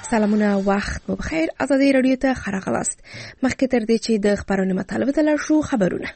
سلامونه، وخت مو بخیر. ازادي رادیو ته خراغلاست. مخکې تر دې چې د خبرونو مطالبه ته لاړ شو، خبرونه.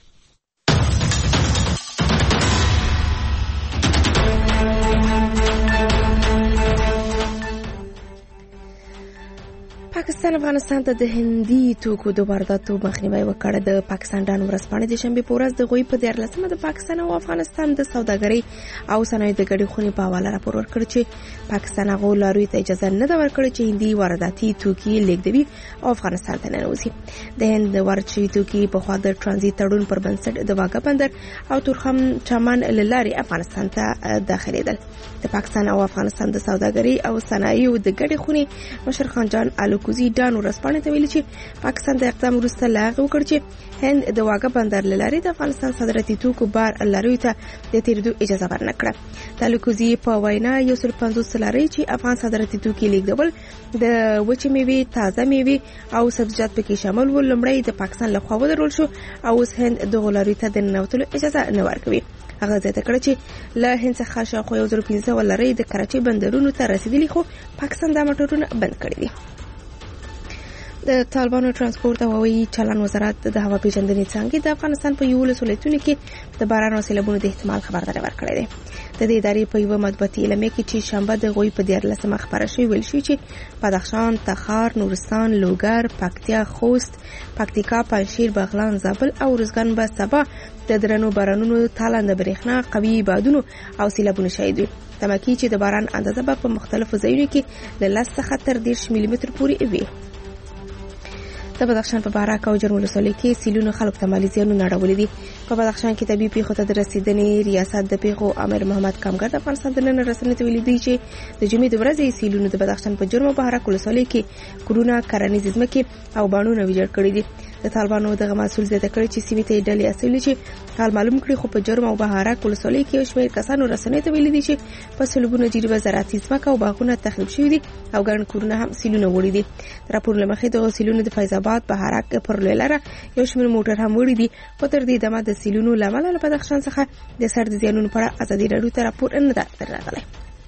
پاکستان افغانستان ته د هندي توکو د وارداتو مخنیوي وکړ. د پاکستان ډان ورځپاڼې د شنبې په ورځ د غوي په 14مه د پاکستان او افغانستان د سوداګرۍ او صنایعو د ګډې خونې په حواله راپور ورکړ چې پاکستان هغو لاروي ته اجازه نه ده ورکړې چې هندي وارداتي توکي لیږدوي او افغانستان ته ننوځي. د هند وارد شوي توکي په خوا د ترانزیت تړون پر بنسټ د واګه بندر او تورخم چمن له لارې افغانستان ته داخلېدل. د پاکستان او افغانستان د سوداګرۍ او صنایعو د ګډې خونې مشر خان جان الوکوزي ډان ورځپاڼې ته ویلي چې پاکستان د اقدام وروسته لا هغه وکړ چې هند د واګه بندر له لارې د افغانستان صادراتي توکو بار لاریو ته د تیریدو اجازه ورنکړه. د الوکوزي په وینا 150 لارې چې افغان صادراتي توکي لیږدول د وچې میوې، تازه میوې او سبزیجات پکې شامل ول، لومړی د پاکستان لخوا ودرول شو او اوس هند د غلاریو ته د ننوتلو اجازه نه ورکوي. هغه زیاته کړه چې له هند څخه شاوخوا 1500 لارې د کراچۍ بندرونو ته رسیدلي، خو پاکستان دا موټرونه بند کړي دي. د طالبانو ترانسپورت او هوایي چلن وزارت د هوا پیژندنې څانګې د افغانستان په 11 ولایتونو کې د باران او سیلابونو د احتمال خبرداری ورکړی دی. د دې ادارې په یوه مطبوعاتي اعلامیه کې چې شنبه د غوي په 14مه خبره شوې ویل شوی چې بدخشان، تخار، نورستان، لوګر، پکتیا، خوست، پکتیکا، پنجشیر، بغلان، زابل او ارزګان به سبا د درنو بارانونو، تالنده برېښنا، قوي بادونو او سیلابونو شاهد وي. تمکي چې د باران اندازه به په مختلفو ځایونو کې له 10 څخه تر 10 ملي متر پورې وي. د بدخشان په بهراک او جرم ولسوالۍ کې سیلونو خلکو ته مالي زیانونه اړولي دي. په بدخشان کې طبي پیښو ته د رسیدنې ریاست د پیښو امیر محمد کامګر د افغانستان د نن رسنیو ته ویلي دی چې د جمعې د ورځې سیلونو د بدخشان په جرم او بهراک ولسوالۍ کې کورونه، کرنیزې ځمکې او باڼونه ویجاړ کړي دي. د طالبانو دغه مسؤل زیاته کړی چې سیمې ته ډلې استولې چې حال معلوم کړي، خو په جرم او بهراک ولسوالۍ کې یو شمېر کسانو رسنیو ته ویلي دي چې په سلګونه جریبه زراعتي ځمکه او باغونه تخریب شوي دي او ګڼ کورونه هم سیلونه وړي دي. راپور له مخې دغه سیلونو د فیض آباد، بهراک پر لاره یو شمېر موټر هم وړي دي. خو تر دې دمه د سیلونو له امله له بدخشان څخه د سر د زیانونو په اړه ازادي راډیو ته راپور نه ده راغلی.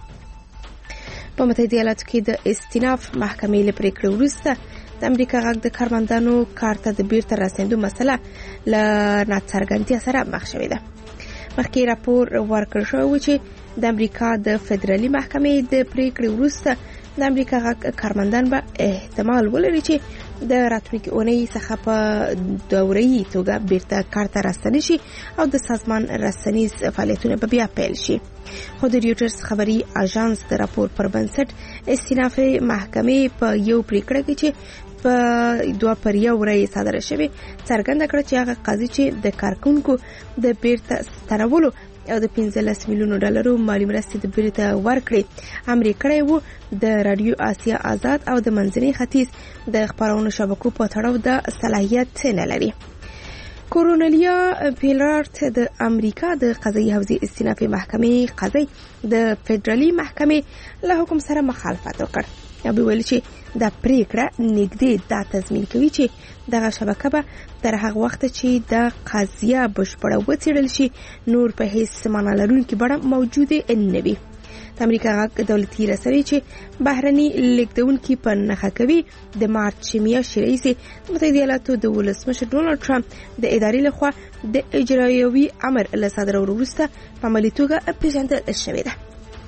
په متحده ایالاتو کې د استیناف محکمې له پریکړې وروسته د امریکا غږ د کارمندانو کار ته د بیرته راستنېدو مسله له ناڅرګندتیا سره مخ شوې ده. مخکې راپور ورکړل شوی و چې د امریکا د فدرالي محکمې د پریکړې وروسته د امریکا غږ کارمندان به احتمال ولري چې د راتلونکي اونۍ څخه په دوره‌ایي توګه بیرته کار ته راستنې شي او د سازمان رسنیز فعالیتونه به بیا پیل شي. خو د ریوټرز خبري اژانس د راپور پر بنسټ استیناف محکمې په یو پریکړه کې چې په 2 پر 1 رایې صادره شوې څرګنده کړه چې هغه قاضي چې د کارکونکو د بیرته ستنولو او د 15 میلیونو ډالرو مالی مرستې د بیرته ورکړې امر کړی وو، د رادیو آسیا آزاد او د منځني ختیځ د خبرونو شبکو په تړاو د صلاحیت نه لري. کورونلیا پیلارت د امریکا د قضایي حوزې استینافي محکمې قاضي د فدرالي محکمې له حکم سره مخالفت وکړ. او ویل چې دا پریکړه نږدې دا تضمین کوي چې دغه شبکه به تر هغه وخت چې د قضیه بشپړه وڅېړل شي نور په هیڅ معنا لرونکي بڼه موجوده نه وي. د امریکا غږ دولتي رسوي چې بهرني لیکدونکي په نښه کوي د مارچ میاشتې راهیسې د متحده ایالاتو د ولسمشر ډونالډ ټرمپ د ادارې لخوا د اجرایوي امر له صادرولو وروسته په عملي توګه پیژندل شوې ده.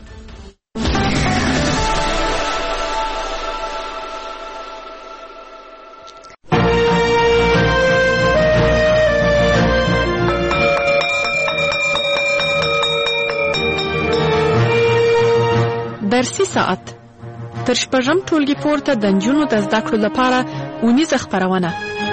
درسي ساعت تر شپږم ټولګي پورته د نجونو د زده کړو لپاره اونیزه خپرونه.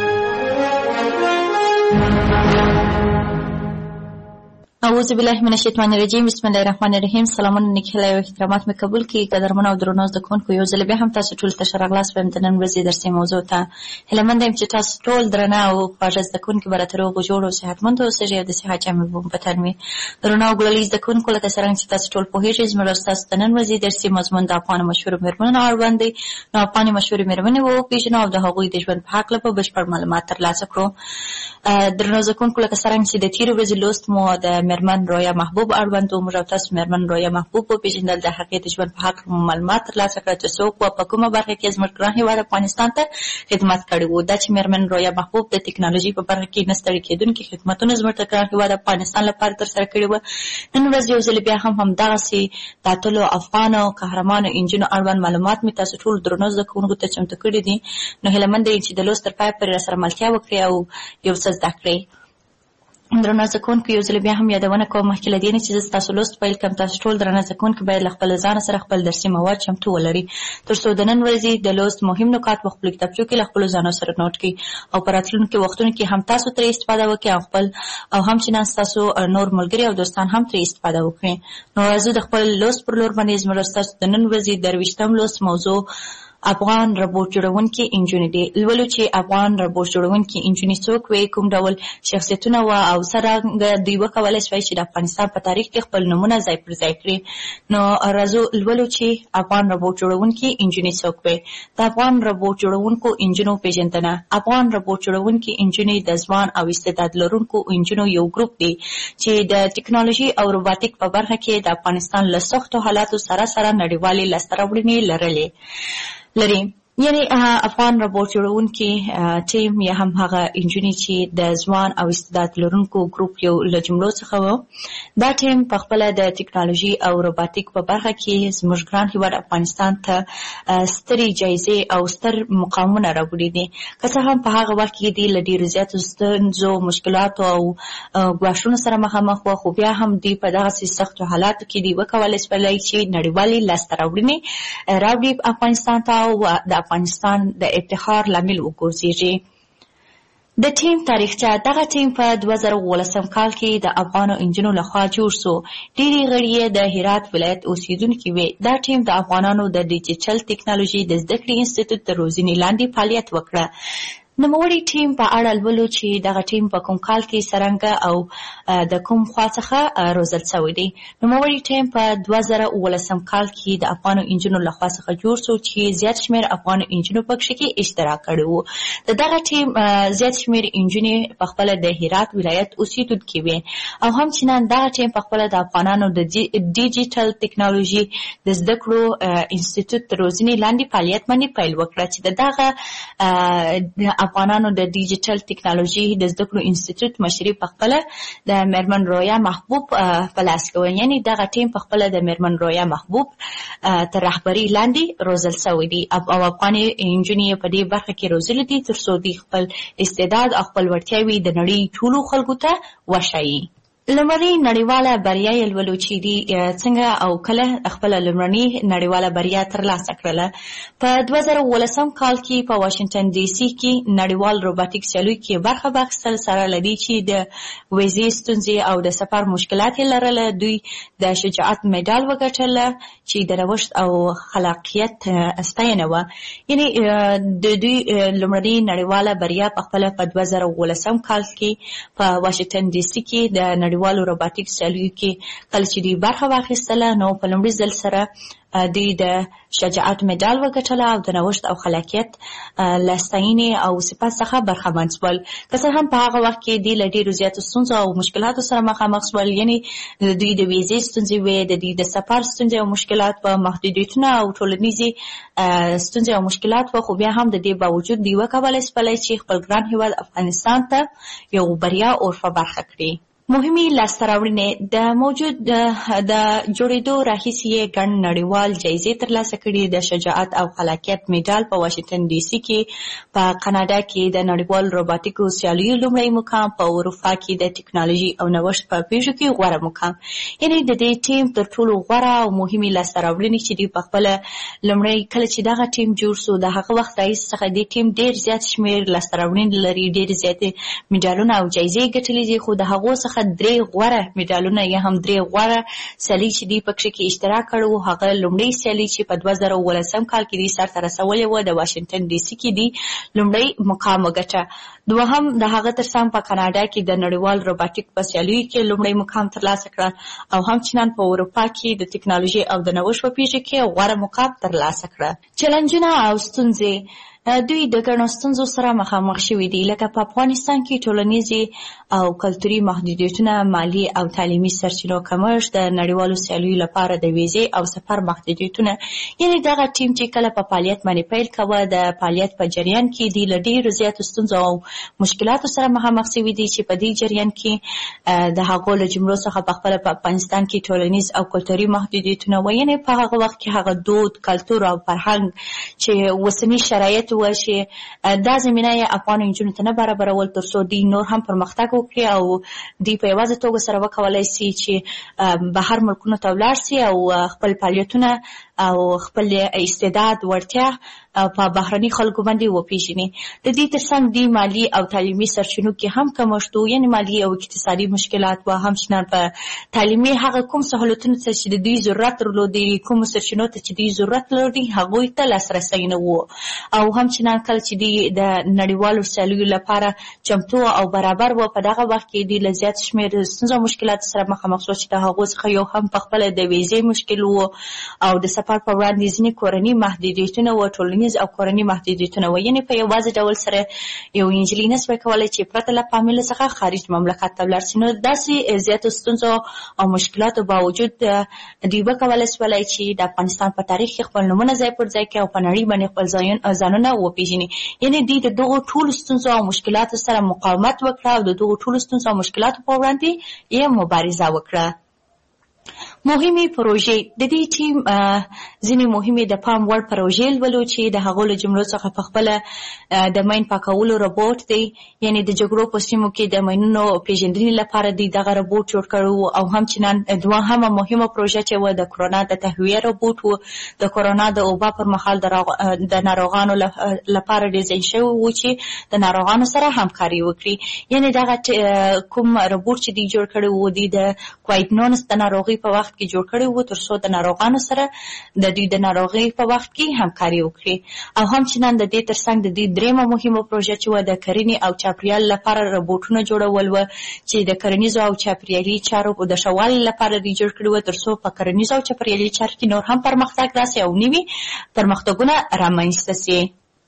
اعوذ بالله من الشیطان الرجیم. بسم الله الرحمن الرحیم. سلامونه، نیک هیلې او احترامات مې قبول کړئ. قدرمن او درنو زده کوونکو، یو ځل بیا هم تاسو ټول ته ښه راغلاست په نن ورځې درسي موضوع ته. هیله مند یم چې تاسو ټول درنه او خواږه زده کوونکي به راته روغ جوړ او صحتمند اوسئ او د صحت جامې به مو په تن وي. درنو او ګلالي زده کوونکو، لکه څرنګه چې تاسو ټول پوهېږئ، زموږ ستاسو د نن ورځې درسي مضمون د افغانو مشهورو مېرمنو اړوند دی. نو افغاني مشهورې مېرمنې وپېژنو او د هغوی د ژوند په هکله به بشپړ معلومات ترلاسه کړو. درنو زده کوونکو، لکه څرنګه چې د تېرې ورځې لوست مو د مېرمن رویا محبوب اړوند و. موږ او تاسو مېرمن رویا محبوب وپېژندل، د هغې د ژوند په هکله معلومات ترلاسه کړه چې څوک و، په کومه برخه کې زموږ ګران هېواد افغانستان ته خدمت کړی و. دا چې مېرمن رویا محبوب د ټکنالوژي په برخه کې نه ستړي کېدونکي خدمتونه زموږ د ګران هېواد افغانستان لپاره ترسره کړي وو. نن ورځ یو ځل بیا هم همدغسې د اتلو افغانو قهرمانو انجونو اړوند معلومات مې تاسو ټولو درنو زده کوونکو ته چمتو کړي دي. نو هیله مند یم چې د لوست تر پایه پورې راسره ملتیا وکړئ او یو څه زده کړئ. درنو زده کوونکو یو ځل بیا هم یادونه کوم مخکې له دې نه چې زه ستاسو لوست پیل کړم، تاسو ټول درنه زده کوونکي باید له خپل ځانه سره خپل درسي مواد چمتو ولري تر څو د نن ورځې د لوست مهم نکات په خپلو کتابچو کې له خپلو ځانو سره نوټ کړئ او په راتلونکي وختونو کې هم تاسو ترې استفاده وکړئ او هم چې نن ستاسو نور ملګري او دوستان هم ترې استفاده وکړي. نو زه د خپل لوست پر لور باندې زموږ ستاسو د نن ورځې 23م لوست موضوع افغان روبوټ جوړونکي انجونې دي. لولو چې افغان روبوټ جوړونکي انجونې څوک وي، کوم ډول شخصیتونه و او څرنګه دوی وکولی شوی چې د افغانستان په تاریخ کې خپل نومونه ځای پر ځای کړي. نو راځو لولو چې افغان روبوټ جوړونکي انجونې څوک وي. د افغان روبوټ جوړونکو انجونو پیژندنه. افغان روبوټ جوړونکي انجونې د ځوان او استعداد لرونکو انجونو یو ګروپ دی چې د ټکنالوژي او روباټیک په برخه کې د افغانستان له سختو حالاتو سره سره نړیوالې لاسته راوړنې لري. یعنی افغان روبوټ جوړونکي ټیم یا هم هغه انجونې چې د ځوان او استعداد لرونکو ګروپ یو له جملو څخه و. دا ټیم په خپله د ټکنالوژي او روباټیک په برخه کې زموږ ګران هېواد افغانستان ته سترې جایزې او ستر مقامونه راوړي دي. که څه هم په هغه وخت کې دوی له ډېرو زیاتو ستونزو، مشکلاتو او ګواښونو سره مخامخ وه، خو بیا هم دوی په دغسې سختو حالاتو کې دوی وکولی شولی چې نړیوالې لاسته راوړنې راوړي افغانستان ته او د افغانستان د افتخار لامل وګرځېږي. د ټیم تاریخچه. دغه ټیم په 2018 کال کې د افغانو انجونو لخوا جوړ شو. ډېرې غړي یې د هرات ولایت اوسېدونکي وې. دا ټیم د افغانانو د ډیجیټل ټکنالوژي د زده کړې انسټیټیوټ تر روزنې لاندې فعالیت وکړه. نوموړي ټیم په اړه لولو چې دغه ټیم په کوم کال کې څرنګه او د کوم خوا څخه روزل شوی دی. نوموړي ټیم په 2018 کال کې د افغانو انجونو لخوا څخه جوړ شو چې زیات شمېر افغانو انجونو پکښې کې اشتراک کړی و. د دغه ټیم زیات شمېر انجونې په خپله د هرات ولایت اوسېدونکي وې او هم چې نن دغه ټیم په خپله د افغانانو د ډیجیټل ټکنالوژي د زده کړو انسټیټیوټ تر روزنې لاندې فعالیت باندې پیل وکړه چې د دغه افغانانو د ډیجیټل ټکنالوژي د زده کړو انسټیټیوټ مشري په خپله د مېرمن رویا محبوب په لاس کې و. یعنې دغه ټیم په خپله د مېرمن رویا محبوب تر رهبرۍ لاندې روزل شوی دی او افغانې انجونې یې په دې برخه کې روزلي دي تر څو دوی خپل استعداد او خپل وړتیاوې د نړۍ ټولو خلکو ته وښایي. لومړنۍ نړیواله بریا یې لولو چې دوی څنګه او کله خپله لومړنۍ نړیواله بریا ترلاسه کړله. په 2018 کال کې په واشنګټن ډي سي کې نړیوال روباټیک سیالۍ کې برخه واخیستل. سره له دې چې د ویزې ستونزې او د سفر مشکلات یې لرله، دوی د شجاعت مډال وګټله چې د نوښت او خلاقیت ستاینه وه. یعنې د دوی لومړنۍ نړیواله بریا په خپله په 2018 کال کې په واشنګټن ډي سي کې د نړیوالو روباټیک سیالیو کې کله چې دوی برخه واخیستله، نو په لومړي ځل سره دوی د شجاعت مډال وګټله او د نوښت او خلاقیت له ستاینې او صفت څخه برخمن شول. که څه هم په هغه وخت کې دوی له ډېرو زیاتو ستونزو او مشکلاتو سره مخامخ شول. یعنې دوی د ویزې ستونزې وې، د دوی د سفر ستونزې او مشکلات وه، محدودیتونه او ټولنیزې ستونزې او مشکلات وه، خو بیا هم د دې باوجود دوی وکولی شولی چې خپل ګران هېواد افغانستان ته یو بریا عرفه برخه کړي. مهمې لاسته راوړنې. د موجود د جوړېدو راهیسې یې ګڼ نړیوال جایزې ترلاسه کړي. د شجاعت او خلاقیت مډال په واشنګټن ډي سي کې، په کاناډا کې د نړیوال روباټیکو سیالیو لومړی مقام، په اروپا کې د ټکنالوژي او نوښت په پیژو کې غوره مقام. یعنې د دې ټیم تر ټولو غوره او مهمې لاسته راوړنې چې دوی په خپله لومړی کله چې دغه ټیم جوړ شو د هغه وخت راهیسې څخه دې ټیم ډېر زیات شمېر لاسته راوړنې لري، ډېر زیاتې مډالونه او جایزې ګټلې دي. خو د هغو څخه 3 غوره مډالونه یا هم 3 غوره سیالۍ چې دوی پکښې کې اشتراک کړی و، هغه لومړۍ سیالۍ چې په 2018 کال کې دوی سرته رسولې وه د واشنګټن ډي سي کې دوی لومړی مقام وګټه. دوهم د هغه تر څنګ په کاناډا کې د نړیوال روباټیک په سیالیو کې لومړی مقام ترلاسه کړه او هم چنان په اروپا کې د ټکنالوژي او د نوښت په پیژو کې غوره مقام ترلاسه کړه. چلنجونه او ستونزې. دوی د ګڼو ستونزو سره مخامخ شوي دي، لکه په افغانستان کې ټولنیزې او کلتوري محدودیتونه، مالي او تعلیمي سرچینو کمښت، د نړیوالو سیالیو لپاره د ویزې او سفر محدودیتونه. یعنې دغه ټیم چې کله په فعالیت باندې پیل کوه، د فعالیت په جریان کې دوی له ډېرو زیاتو ستونزو او مشکلاتو سره مخامخ شوي دي چې په دې جریان کې د هغو له جملو څخه پخپله په افغانستان کې ټولنیز او کلتوري محدودیتونه وو. یعنې په هغه وخت کې هغه دود، کلتور او فرهنګ چې اوسني شرایط و چې دا زمینه یې افغان نجونو ته نه برابرول تر څو دوی نور هم پرمختګ وکړي او دوی په یوازې توګه سره وکولی سي چې بهر ملکونو ته ولاړ سي او خپل فعالیتونه او خپل استعداد، وړتیا په بهرني خلکو باندې وپېژني. د دې ترڅنګ دوی مالي او تعلیمي سرچینو کې هم کمښت و، یعنې مالي او اقتصادي مشکلات و. همچنان په تعلیمي هغه کوم سهولتونو ته چې د دوی ضرورت درلودی، کومو سرچینو ته چې دوی ضرورت لري، هغوی ته لاسرسی نه و. او همچنان کله چې دوی د نړیوالو سیالیو لپاره چمتو او برابر و، په دغه وخت کې دوی له زیات شمېر ستونزو او مشکلاتو سره مخامخ شو چې د هغو څخه یو هم پخپله د ویزې مشکل و او د سفر په وړاندې ځینې کورني محدودیتونه و، ټولنیز او کورني محدودیتونه و. یعنې په یوازې ډول سره یو نجلۍ نسوای کولی چې پرته له فامیل څخه خارج مملکت ته ولاړ سي. نو داسې زیاتو ستونزو او مشکلاتو باوجود دوی وکولی سولی چې د افغانستان په تاریخ کې خپل نومونه ځای پر ځای کړي او په نړۍ باندې خپل ځانونه وپېژني. یعنې دوی د دغو ټولو ستونزو او مشکلاتو سره مقاومت وکړه او د دغو ټولو ستونزو او مشکلاتو په وړاندې یې مبارزه وکړه. مهمې پروژې. د دې ټیم ځینې مهمې د پام وړ پروژې لولو چې د هغو له جملو څخه پخپله د مین پاکولو روبوټ دی، یعنې د جګړو په سیمو کې د مینونو پیژندنې لپاره دوی دغه روبوټ جوړ کړی و. او همچنان دوهمه مهمه پروژه چې وه د کرونا د تهویه روبوټ و. د کرونا د وبا پر مهال د ناروغانو لپاره ډیزاین شوی و چې د ناروغانو سره همکاري وکړي. یعنې دغه کوم روبوټ چې دوی جوړ کړی و، دوی د کوویډ-19 د ناروغۍ په وخت کې جوړ کړی و تر څو د ناروغانو سره د دوی د ناروغۍ په وخت کې همکاري وکړي. او همچنان د دې ترڅنګ د دوی درېیمه مهمه پروژه چې وه د کرنې او چاپریال لپاره روبوټونه جوړول و چې د کرنیزو او چاپریالي چارو د ښه والي لپاره دوی جوړ کړي و تر څو په کرنیزو او چاپریالي چارو کې نور هم پرمختګ راسي او نوي پرمختګونه رامنځته سي.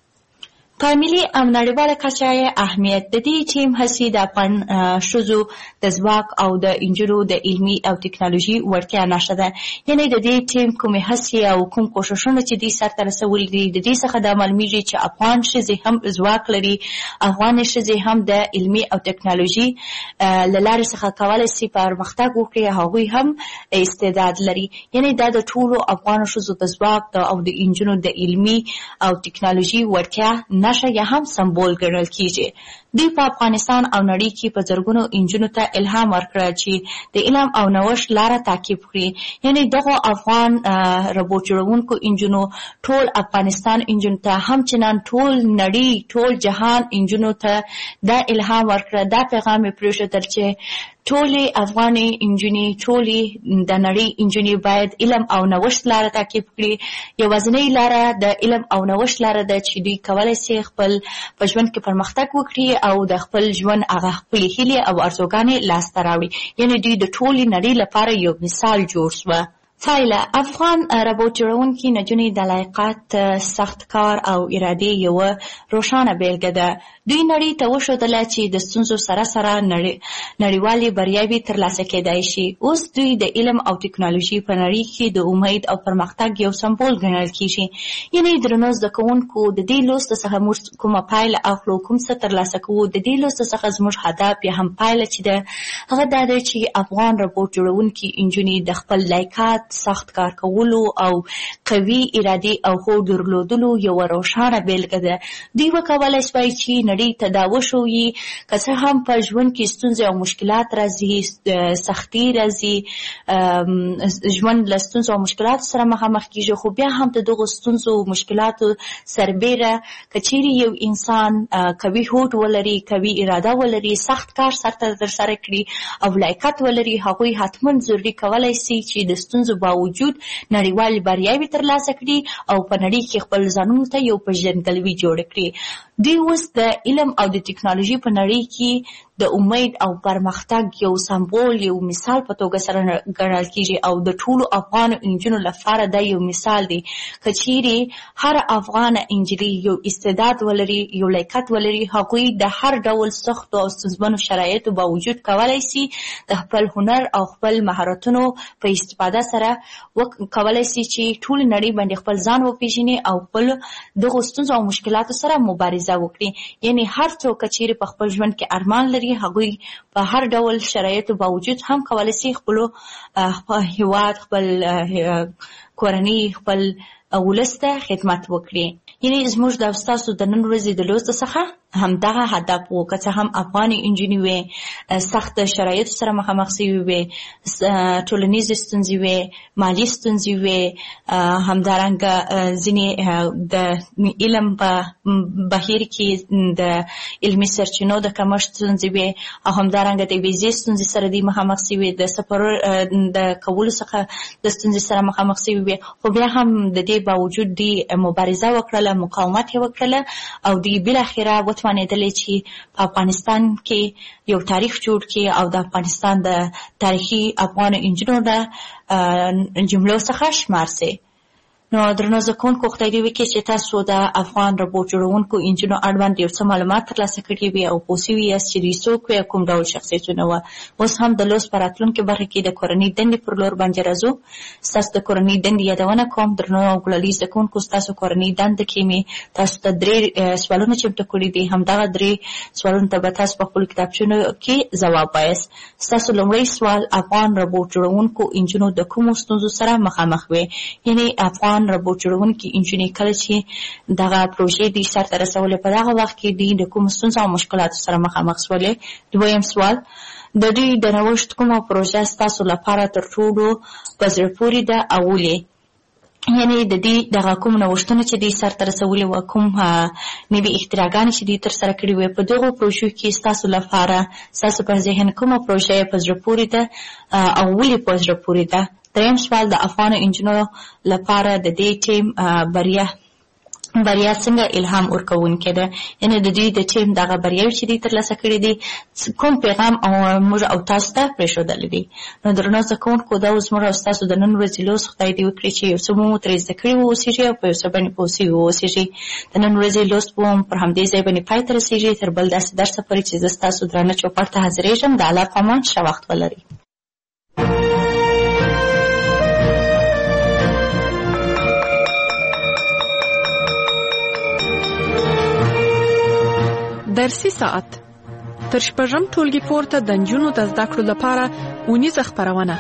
په ملي او نړیواله کچه اهمیت. د دې ټیم هڅې د افغان ښځو د ځواک او د نجونو د علمي او ټکنالوژي وړتیا نښه ده. یعنې د دې ټیم کومې هڅې او کوم کوښښونه چې دوی سرته رسولي دي، د دې څخه دا معلومیږي چې افغان ښځې هم ځواک لري، افغانې ښځې هم د علمي او ټکنالوژي له لارې څخه کولی سي پرمختګ وکړي، هغوی هم استعداد لري. یعنې دا د ټولو افغانو ښځو د ځواک او د نجونو د علمي او ټکنالوژي وړتیا نښه یا هم سمبول ګڼل کیږي. دوی په افغانستان او نړۍ کې په زرګونو نجونو ته الهام ورکړه چې د علم او نوښت لاره تعقیب کړي. یعنې دغو افغان روبوټ جوړونکو نجونو ټول افغانستان نجونو ته، همچنان ټول نړۍ، ټول جهان نجونو ته دا الهام ورکړه، دا پیغام یې پرېښودل چې ټولې افغانې نجونې، ټولې د نړۍ نجونې باید علم او نوښت لاره تعقیب کړي. یوازینۍ لاره د علم او نوښت لاره ده چې دوی کولی سي خپل په ژوند کې پرمختګ وکړي او د خپل ژوند هغه خپلې هیلې او ارزوګانې لاسته راوړي. یعنې دوی د ټولې نړۍ لپاره یو مثال جوړ شوه. فایله. افغان روبوټ جوړونکي نجونې د لیاقت، سخت کار او ارادې یوه روښانه بیلګه ده. دوی نړۍ ته وښودله چې د ستونزو سره سره نړیوالې بریاوې ترلاسه کېدای شي. اوس دوی د علم او ټکنالوژي په نړۍ کې د امید او پرمختګ یو سمبول ګڼل کېږي. یعنې درنو زده کوونکو، د دې لوست څخه موږ کومه پایله اخلو، کوم څه ترلاسه کوو. د دې لوست څخه زموږ هدف یا هم پایله چې ده، هغه دا ده چې افغان روبوټ جوړونکي نجونې د خپل لیاقت، سخت کار کولو او قوي ارادې او هوډ درلودلو یوه روښانه بیلګه ده. دوی وکولی شوای چې نړۍ ته دا وښوي که څه هم په ژوند کې ستونزې او مشکلات راځي، سختي راځي، ژوند له ستونزو او مشکلاتو سره مخامخ کېږي، خو بیا هم د دغو ستونزو او مشکلاتو سربیره که چیرې یو انسان قوي هوډ ولري، قوي اراده ولري، سخت کار سرته ترسره کړي او لیاقت ولري، هغوی حتما ضروري کولی سي چې د ستونزو باوجود نړیوالې بریاوې ترلاسه کړي او په نړۍ کې خپل ځانونو ته یو پیژندګلوي جوړه کړي. دوی اوس د علم او د ټکنالوژي په نړۍ کې د امید او پرمختګ یو سمبول، یو مثال په توګه سره ګڼل کېږي او د ټولو افغان انجونو لپاره دا یو مثال دی. که چیرې هر افغان انجلۍ یو استعداد ولري، یو لیاقت ولري، هغوی د هر ډول سختو او ستونزمنو شرایطو باوجود کولی شي د خپل هنر او خپل مهارتونو په استفاده سره کولی شي چې ټول نړۍ باندې خپل ځان وپېژني او خپل دغو ستونزو او مشکلاتو سره مبارزه وکړي. یعنی هر څوک چیرې په خپل ژوند کې ارمان لري، هغوی په هر ډول شرایطو باوجود هم کولی شي خپل هیواد، خپل کورنۍ، خپل ولس ته خدمت وکړي. یعنی زموږ د ستاسو د نن ورځې د لوست څخه همدغه هدف و، که څه هم افغانې انجونې وې سخت شرایطو سره مخامخ شوې وې، ټولنیزې ستونزې وې، مالي ستونزې وې، همدارنګه ځینې د علم په بهیر کې د علمي سرچینو د کمښت ستونزې وې او همدارنګه د ویزې ستونزې سره دوی مخامخ شوې، د سفر د کولو څخه د ستونزې سره مخامخ شوې وې، خو بیا هم د دې باوجود دوی مبارزه وکړله، مقاومت یې وکړله او دوی بالاخره وتوانېدلې چې په افغانستان کې یو تاریخ جوړ کړي او د افغانستان د تاریخي افغان انجونو د جملو څخه شمار سي. نو درنو زده کوونکو، خدای دې وکړي چې تاسو د افغان روبوټ جوړونکو انجونو اړوند یو څه معلومات ترلاسه کړي وي او پوه شوي یاست چې دوی څوک وي او کوم ډول شخصیتونه وه. اوس هم د لوست په راتلونکې برخه کې د کورنۍ دندې پر لور باندې راځو. ستاسو د کورنۍ دندې یادونه کوم. درنو او ګلالي زده کوونکو، ستاسو کورنۍ دنده کې مې تاسو ته 3 سوالونه چمتو کړي دي. همدغه 3 سوالونو ته به تاسو په خپلو کتابچونو کې ځواب وایاست. ستاسو لومړی سوال: افغان روبوټ جوړونکو انجونو د کومو ستونزو سره مخامخ وي؟ یعنی افغان روبوټ جوړونکي انجونې کله چې دغه پروژې دوی سرته رسولې په دغه وخت کې دوی د کومو ستونزو او مشکلاتو سره مخامخ شولې. دویم سوال: د دوی د نوښت کومه پروژه ستاسو لپاره تر ټولو په زړه پورې ده او ولې؟ یعنی د دې دغه کوم نوښتونه چې دوی سرته رسولي وه، کوم نوي اختراعګانې چې دوی ترسره کړي وې، په دغو پروژو کې ستاسو لپاره ستاسو په ذهن کومه پروژه په زړه پورې ده او ولې په زړه پورې ده؟ دریم سوال: د افغان انجونو لپاره د دې ټیم بریا څنګه الهام ورکوونکې ده؟ یعنې د دوی د ټیم دغه بریاوې چې دوی ترلاسه کړي دي کوم پیغام او موږ او تاسو ته پرېښودلی دي؟ نو درنو زده کوونکو، دا اوس موږ او ستاسو د نن ورځې لوست خدای دې وکړي چې یو څه مو ترې زده کړي واوسېږي او په یو څه باندې پوه شوي واوسېږي. د نن ورځې لوست به هم پر همدې ځای باندې پای ته رسېږي. تر بل داسې درسه پورې چې زه ستاسو درانه چوپړ ته حاضرېږم. د الله په امان، ښه وخت ولرئ. درسي ساعت تر شپږم ټولګي پورته د نجونو د زده کړو لپاره اونیزه خپرونه.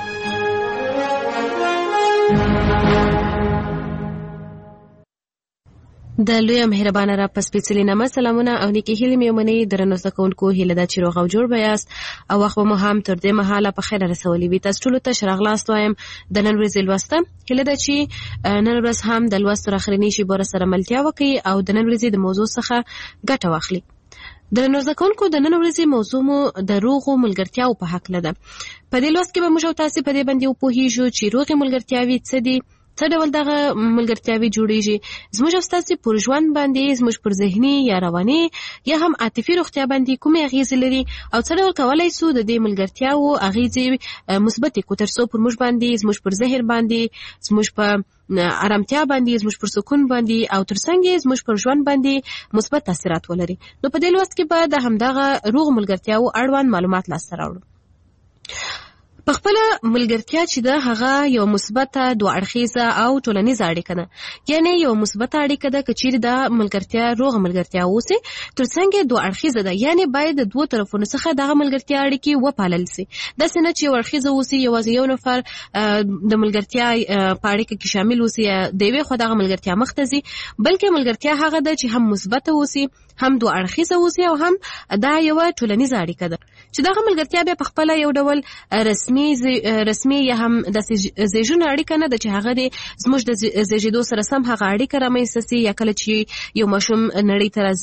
د لوی مهربانه را په سپېڅلي نامه سلامونه او نیکې هیلې مې ومنئ. درنو زده کوونکو، هیله ده چې روغ او جوړ به یاست او وخت به مو هم تر دې مهاله په خیره رسولی وي. تاسو ټولو ته ښه راغلاست وایم. د نن ورځې لوسته هیله ده چې نن ورځ هم د لوست تر اخرنۍ شېبو سره ملتیا وکړئ او د نن ورځې د موضوع څخه ګټه واخلئ. درنو زده کوونکو، د نن ورځې موضوع مو د روغو ملګرتیاو په هکله ده. په دې لوست کې به موږ او تاسې په دې باندې وپوهیږو چې روغې ملګرتیاوې څه دي، څه ډول دغه ملګرتیاوې جوړیږي، زموږ او ستاسې پر ژوند باندې، زموږ پر ذهني یا رواني یا هم عاطفي روغتیا باندې کومې اغیزې لري او څه ډول کولی شو د دې ملګرتیاو اغیزې مثبتې کړو تر څو پر موږ باندې، زموږ پر ذهن باندې، زموږ په ارامتیا باندې، زموږ پر سکون باندې او ترڅنګ زموږ پر ژوند باندې مثبت تاثیرات ولري. نو په دې لوست کې به د همدغه روغ ملګرتیاو اړوند معلومات لاسته راوړو. په خپله ملګرتیا چې ده هغه یو مثبته دوه اړخیزه او ټولنیزه اړیکه ده. یعنې یو مثبته اړیکه ده که چیرې دا ملګرتیا روغه ملګرتیا اوسي، ترڅنګ دوه اړخیزه ده، یعنې باید د دوه طرفونو څخه دغه ملګرتیا اړیکې وپالل سي. داسې نه چې یو اړخیزه اوسي، یوازې یو نفر د ملګرتیا په اړیکه کې شامل اوسي، د یوې خوا دغه ملګرتیا مخ ته ځي، بلکې ملګرتیا هغه ده چې هم مثبته اوسي، هم دوه اړخیزه اوسي او هم دا یوه ټولنیزه اړیکه ده چې دغه ملګرتیا بیا په خپله یو ډول رسمي یا هم داسې زیږونه اړیکه نه ده چې هغه د زموږ د زیږېدو سره سم هغه اړیکه رامنځته سي، یا کله چې یو ماشوم نړۍ ته راځي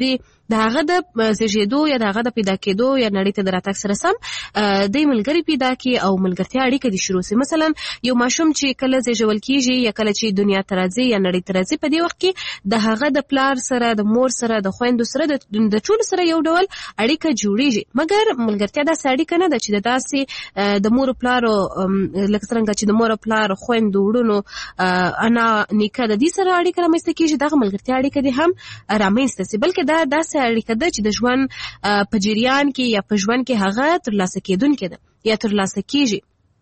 د هغه د زیږېدو یا د هغه د پیدا کېدو یا نړۍ ته د راتګ سره سم د ملګري پیدا کی او ملګرتیا اړیکه دي شروع سي. مثلا یو ماشوم چې کله زیږول کیږي یا کله چې دنیا ته راځي یا نړۍ ته راځي په دې وخت کې د هغه د پلار سره د مور سره د خويندو سره د ټول سره یو ډول اړیکه جوړیږي. مګر ملګرتیا د اړیکه نه ده چې د داسې د مور پلار لکه څنګه چې د مور پلار خويندو وړونو انا نیکه د دې سره اړیکه رامنځته کیږي. دغه ملګرتیا اړیکه دي هم رامنځته سي، بلکې دا داسې اړیکه ده چې د ژوند په جریان کې یا په ژوند کې هغه ترلاسه کېدونکې ده یا ترلاسه کیږي.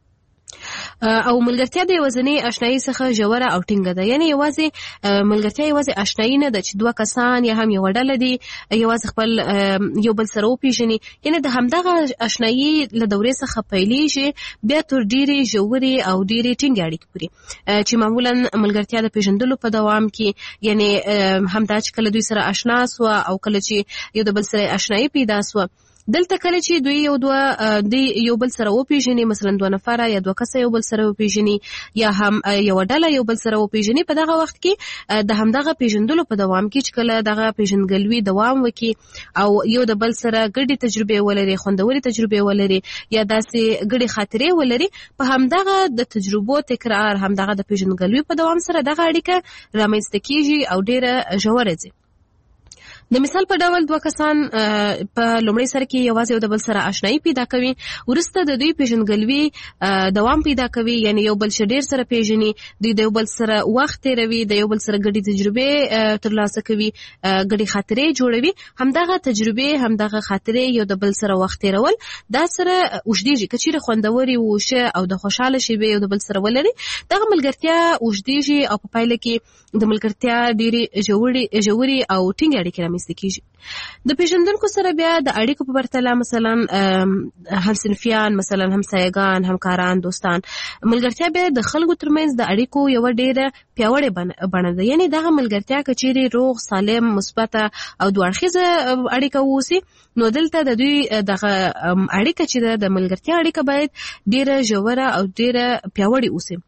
او ملګرتیا د یوازینی آشنایی څخه ژوره او ټینګه ده. یعنی ملګرتیا یوازې آشنایی نه ده چې دوه کسان یا هم یو ډله دي یوازې خپل یو بل سره وپیژني. یعنی د همدغه آشنایی له دورې څخه پیلېږي بیا تر ډېرې ژورې او ډېرې ټینګې اړیکې پورې چې معمولا ملګرتیا د پیژندلو په دوام کې یعنی همدا چې کله دوی سره آشنا سوه او کله چې یو د بل سره آشنایی پیدا سوه دلته کله چې دوی یو بل سره وپیژني، مثلا دوه نفره یا دوه کسه یو بل سره وپیژني یا هم یو ډله یو بل سره وپیژني، په دغه وخت کې د همدغه پیژندلو په دوام کې چې کله دغه پیژندګلوي دوام وکړي او یو د بل سره ګډې تجربې ولري، خوندوري تجربې ولري یا داسې ګډې خاطرې ولري، په همدغه د تجربو تکرار همدغه د پیژندګلوي په دوام سره دغه اړیکه رامنځته کیږي او ډیره ژوره ځي. د مثال په ډول دوه کسان په لومړي سر کې یوازې یو د بل سره آشنایی پیدا کوي، وروسته د دوی پیژندګلوي دوام پیدا کوي، یعنی یو بل ډیر سره پیژني، دوی د یو بل سره وخت تیروي، د یو بل سره ګډې تجربې ترلاسه کوي، ګډې خاطرې جوړوي. همدغه تجربې همدغه خاطرې یو د بل سره وخت تیرول دا سره اوږدېږي. که چیرې خوندوري وشه او د خوشاله شیبې یو د بل سره ولري دغه ملګرتیا اوږدېږي او په پایله کې د ملګرتیا ډېرې ژورې او ټینګې اړیکې رامنځته کیږي. د پیژندونکو سره بیا د اړیکو په پرتله مثلا همصنفیان، مثلا همسایگان، همکاران، دوستان، ملګرتیا بیا د خلکو ترمنځ د اړیکو یو ډېره پیاوړې بڼه ده. یعنی دغه ملګرتیا که چیرې روغ، سالم، مثبته او دوه اړخیزه اړیکه واوسي نو دلته د دوی دغه اړیکه چې ده د ملګرتیا اړیکه باید ډېره ژوره او ډېره پیاوړې اوسي.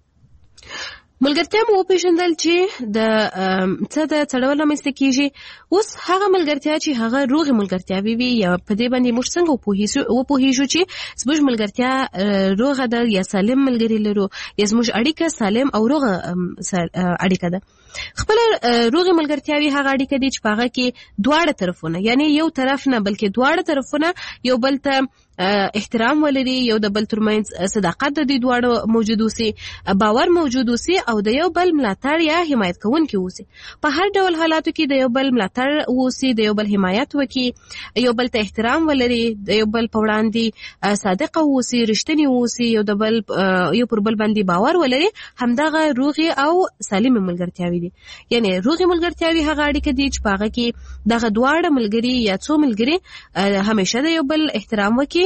ملګرتیا مو وپېژندل چې د څه د څړول رامنځته کیږي. اوس هغه ملګرتیا چې هغه روغې ملګرتیاوې وي یا په دې باندې موږ څنګه وپوهېږو چې زموږ ملګرتیا روغه ده یا سالم ملګري لرو یا زموږ اړیکه سالم او روغه اړیکه ده. خپل روغې ملګرتیاوې هغه اړیکه دي چې په هغه کې دواړه طرفونه، یعنی یو طرف نه بلکې دواړه طرفونه یو بل ته احترام ولري، یو د بل ترمنځ صداقت د دې دواړو موجود اوسي، باور موجود اوسي او د یو بل ملاتړ یا حمایت کوونکي اوسي. په هر ډول حالاتو کې د یو بل ملاتړ اوسي، د یو بل حمایت وکړي، یو بل ته احترام ولري، د یو بل په وړاندې صادقه اوسي، رښتینی اوسي، یو پر بل باندې باور ولري. همدغه روغې او سالمې ملګرتیاوې دي. یعنی روغې ملګرتیاوې هغه اړیکه دي چې په هغه کې دغه دواړه ملګري یا څو ملګري همیشه د یو بل احترام وکړي،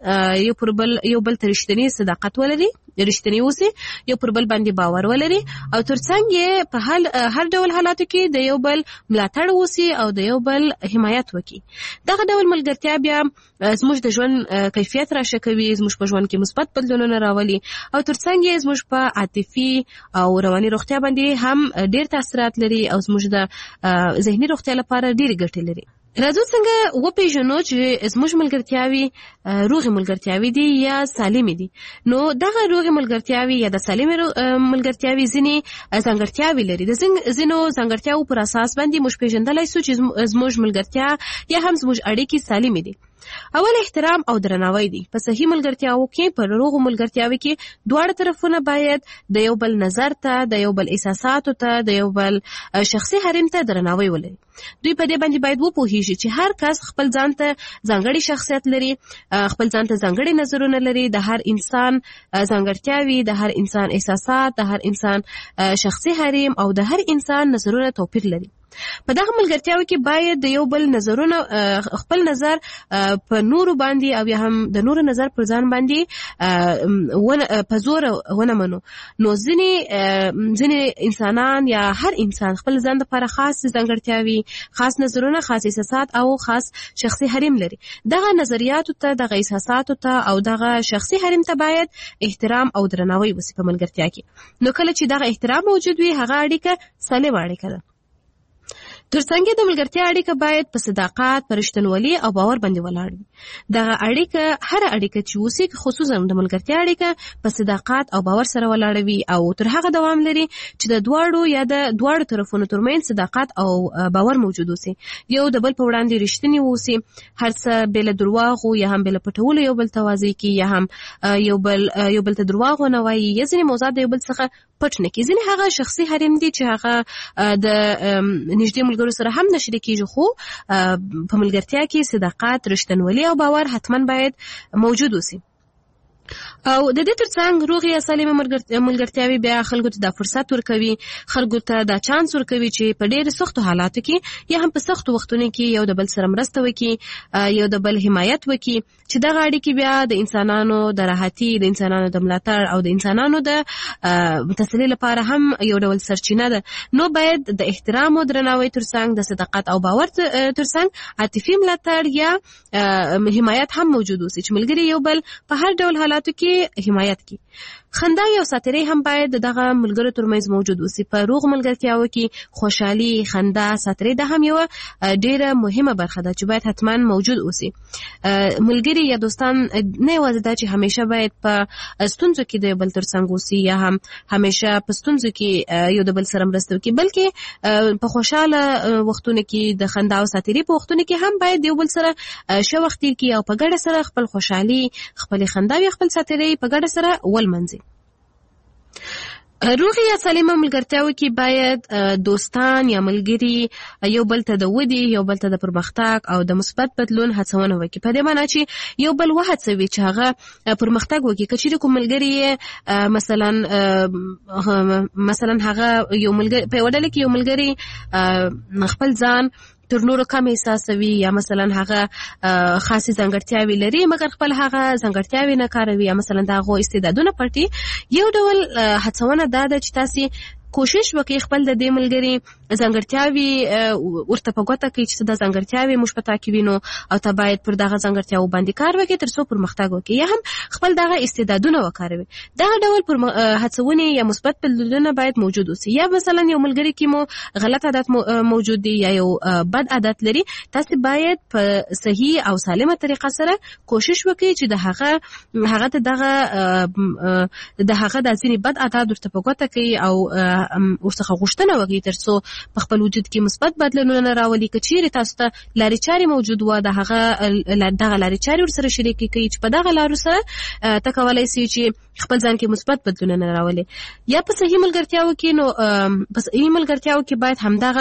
یو بل ته رښتینی صداقت ولري، رښتینی اوسي، یو پر بل باندې باور ولري او ترڅنګ یې په هر ډول حالاتو کې د یو بل ملاتړ اوسي او د یو بل حمایت وکړي. دغه ډول ملګرتیا بیا زموږ د ژوند کیفیت راښه کوي، زموږ په ژوند کې مثبت بدلونونه راولي او ترڅنګ یې زموږ په عاطفي او رواني روغتیا باندې هم ډېر تاثیرات لري او زموږ د ذهني روغتیا لپاره ډېرې ګټې لري. راځو څنګه وپېژنو چې زموږ ملګرتیاوې روغې ملګرتیاوې دي یا سالمې دي. نو دغه روغې ملګرتیاوې یا د سالمې ملګرتیاوې ځینې ځانګړتیاوې لري. د ځینو ځانګړتیاوو پر اساس باندې موږ پېژندلی سو چې زموږ ملګرتیا یا هم زموږ اړیکې سالمې دي. اول احترام او درناوی دی. په صحیح ملګرتیاو کې، په روغو ملګرتیاو کې دواړه طرفونه باید د یو بل نظر ته، د یو بل احساساتو ته، د یو بل شخصي حریم ته درناوی ولري. دوی په دې باندې باید وپوهیږي چې هر کس خپل ځان ته ځانګړی شخصیت لري، خپل ځان ته ځانګړي نظرونه لري، د هر انسان ځانګړتیاوې، د هر انسان احساسات، د هر انسان شخصي حریم او د هر انسان نظرونه توپیر لري. په دغه ملګرتیاو کې باید د یو بل نظرونه، خپل نظر په نورو باندې او یا هم د نورو نظر پر ځان باندې په زور ونه منو. نو ځینې انسانان یا هر انسان خپل ځان لپاره خاص ځانګړتیاوې، خاص نظرونه، خاص احساسات او خاص شخصي حریم لري. دغه نظریاتو ته، دغه احساساتو ته او دغه شخصي حریم ته باید احترام او درناوی وسي په ملګرتیا کې. نو کله چې دغه احترام موجود وي هغه اړیکه سالمه اړیکه ده. ترڅنګ د ملګرتیا اړیکه باید په صداقت، په رښتینولي او باور باندې ولاړ وي. دغه اړیکه هر اړیکه چې وسی خصوصا د ملګرتیا اړیکه په صداقت او باور سره ولاړ وي او تر هغه دوام لري چې د دواړو طرفونو ترمنځ صداقت او باور موجود وي. یو د بل په وړاندې رښتینی وسی، هر څه بل دروغ او یا هم بل پټول یو بل توازی کی یا هم یو بل ته دروغ نه وایي، یا ځینې موضوعات د یو بل څخه پټ نه کی. ځینې هغه شخصي حریم دي چې هغه د نږدې ملګرو سره هم نشي کېږي، خو په ملګرتیا کې صداقت، رښتینولي او باور حتما باید موجود وي. او د دې ترڅنګ روغې یا سالمه ملګرتیاوي بیا خلکو ته د فرصت ورکوي، خلکو ته د چانس ورکوي چې په ډېر سختو حالاتو کې یا هم په سختو وختونو کې یو د بل سره مرسته وکړي، یو د بل حمایت وکړي، چې دغه اړیکې بیا د انسانانو د راحتي، د انسانانو د ملاتړ او د انسانانو د تسلي لپاره هم یو ډول سرچینه ده. نو باید د احترام او درناوي ترڅنګ د صداقت او باور ترڅنګ عاطفي ملاتړ یا حمایت هم موجود وي چې ملګري یو بل په هر ډول حالاتو کې حمایت کی. خندا او ساتیري هم باید دغه ملګرو ترمنځ موجود وي. په روغ ملګرتیاو کې خوشحالي، خندا، ساتیري د هم یو ډیره مهمه برخه ده چې باید حتما موجود اوسي. ملګری یا دوستان نه یوازې دا چې همیشه باید په ستونزو کې د بل ترڅنګ اوسي یا هم همیشه په ستونزو کې یو د بل سره مرسته وکړي، بلکې په خوشاله وختونو کې د خندا او ساتیري په وختونو کې هم باید یو بل سره ښه وخت تیر کړي او په ګډه سره خپل خوشحالي، خپل خندا او خپل ساتیري په ګډه سره ولمنځي. روغې یا سالمه ملګرتیاو کې باید دوستان یا ملګري یو بل ته د ودې، یو بل ته د پرمختګ او د مثبت بدلون هڅونه وکړي. په دې معنی چې یو بل وهڅوي چې هغه پرمختګ وکړي. که چیرې کوم ملګری مثلا هغه یو ملګری په یوه ډله کې یو ملګری خپل ځان تر نورو کم احساسوي یا مثلا هغه خاصه ځانګړتیاوي لري مګر خپل هغه ځانګړتیاوي نه کاروي یا مثلا دا غو استعدادونه پټي، یو ډول هڅونه ده چې تاسو کوشش وکړئ خپل د دې ملګری ځانګړتیاوي ورته په ګوته کړئ چې دا ځانګړتیاوي مثبت کیوینو او ته باید پر دغه ځانګړتیاو باندې کار وکړې ترڅو پرمختګ وکړي یا هم خپل دغه استعدادونه وکاروي. دا ډول هڅونه یا مثبت بدلونونه باید موجود اوسي. یا مثلا یو ملګری کې مو غلط عادت موجود دی یا یو بد عادت لري، تاسو باید په صحیح او سالمه طریقه سره کوشش وکړئ چې د هغه ته د ځینې بد عادت ورته په ګوته کړئ او ورڅخه غوښتنه وکړي ترڅو په خپل وجود کې مثبت بدلونونه راولي. که چیرې تاسو ته لارې چارې موجود و دغه لارې چارې ورسره شریک کړئ چې په دغه لارو سره ته کولی شئ چې خپل ځان کې مثبت بدلونونه راولي. یا په صحیح ملګرتیاو کې نو په صحیح ملګرتیاو کې باید همدغه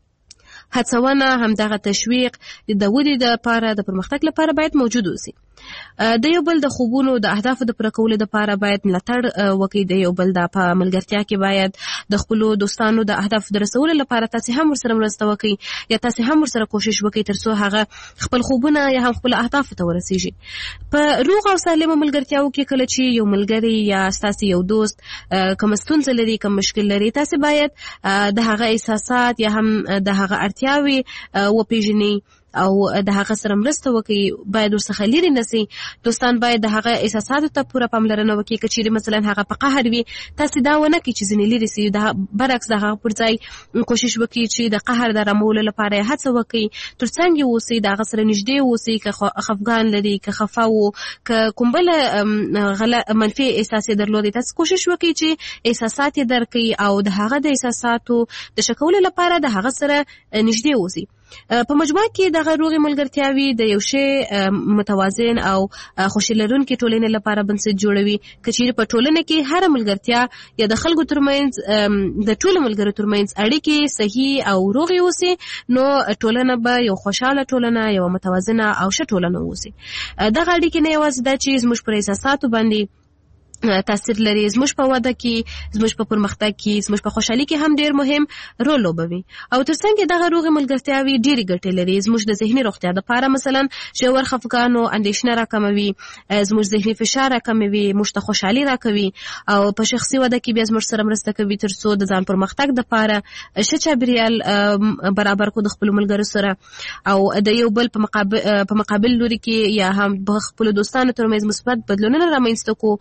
هڅونه، همدغه تشویق د ودې لپاره، د پرمختګ لپاره باید موجود اوسي. د یو بل د خوبونو د اهدافو د پوره کولو لپاره باید ملاتړ وکړي. د یو بل د په ملګرتیا کې باید د خپل دوستانو د اهدافو د رسولو لپاره تاسو هم ورسره مرسته وکړي یا تاسو هم ورسره کوشش وکړئ ترڅو هغه خپل خوبونه یا هم خپل اهداف ته ورسیږي. په روغ او سالمه ملګرتیاو کې کله چې یو ملګری یا تاسو یو دوست کوم ستونزه لري، کوم مشکل لري، تاسو باید د هغه احساسات یا هم د هغه اړتیاوي وپیژنئ او د هغه سره مرسته وکړي. باید ورڅخه لرې نشئ. دوستان باید د هغه احساساتو ته پوره پاملرنه وکړي. که چیرې مثلا هغه په قهر وي، تاسو دا ونه کړئ چې ځینې لرې سي، برعکس د هغه پر ځای کوشش وکړي چې د قهر د رامولو لپاره هڅه وکړي ترڅنګ یې اوسئ، د هغه سره نږدې اوسئ. که خفګان لري، که خفه وو، که کوم بل منفي احساس یې درلودی، تاسو کوشش وکړئ چې احساسات یې درکړئ او د هغه د احساساتو د ښه کولو لپاره د هغه سره نږدې اوسئ. په مجموع کې دغه روغې ملګرتیاوي د یو شی متوازن او خوشي لرونکي ټولنې لپاره بنسټ جوړوي. که چیرې په ټولنه کې هر ملګرتیا یا د خلکو ترمنځ د ټولو ملګرو ترمنځ اړیکې صحیح او روغې اوسي، نو ټولنه به یو خوشاله ټولنه، یو متوازنه او ښه ټولنه اوسي. دغه اړیکې نه یوازې دا چې زموږ پر احساساتو باندې تاثیر لري، زموږ په وده کې، زموږ په پرمختګ کې، زموږ په خوشحالي کې هم ډیر مهم رول لوبوي. او ترڅنګ دغه روغې ملګرتیاوي ډېرې ګټې لري. زموږ د ذهني روغتیا لپاره مثلا ژور خفګان او اندېښنه راکموي، زموږ ذهني فشار راکموي، موږ ته خوشحالي راکوي او په شخصي وده کې بیا زموږ سره مرسته کوي ترڅو د ځان پرمختګ لپاره ښه چاپیریال برابر کړو د خپل ملګرو سره او د یو بل په مقابل لوري کې یا هم په خپل دوستانو ترمنځ مثبت بدلونونه رامنځته کړو.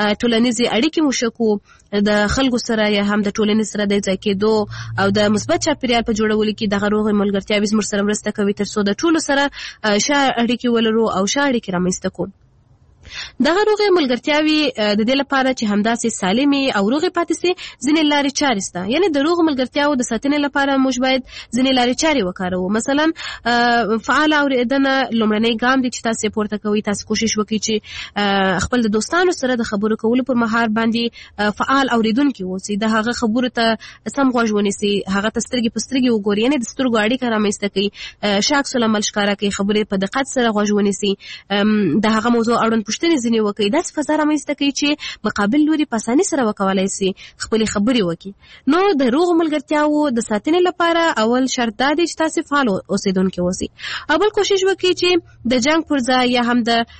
ټولنیزې اړیکې مو ښه کړو، د خلکو سره یا هم د ټولنې سره د ځای کېدو او د مثبت چاپیریال په جوړولو کې دغه روغې ملګرتیاوې زموږ سره مرسته کوي تر څو د ټولو سره ښه اړیکې ولرو او ښه اړیکې رامنځته کړو. دغه روغې ملګرتیاوې د دې لپاره چې همداسې سالمې او روغې پاتې سي ځینې لارې چارې شته. یعنې د روغو ملګرتیاوو د ساتنې لپاره موږ باید ځینې لارې چارې وکاروو. مثلا فعال اورېدنه لومړنی ګام دی چې تاسې پورته کوئ. تاسې کوشش وکړئ چې خپل د دوستانو سره د خبرو کولو پر مهال باندې فعال اورېدونکي اوسئ، د هغه خبرو ته سم غوږ ونیسئ، هغه ته سترګې په سترګې وګورئ، یعنې د سترګو اړیکه رامنځته کړئ، ښه عکس العمل ښکاره کړئ، خبرې په دقت سره غوږ ونیسئ، د هغه موضوع اړوند پوښتنې ځینې وکړئ. داسې فضا رامنځته کوي چې مقابل لوري په اسانۍ سره وکولای شي خپلې خبرې وکړي. نو د روغو ملګرتیاوو د ساتنې لپاره اول شرط دا دی چې تاسې فعال اوسېدونکي اوسئ. اول کوشش وکړئ چې د جنګ پر ځای یا هم د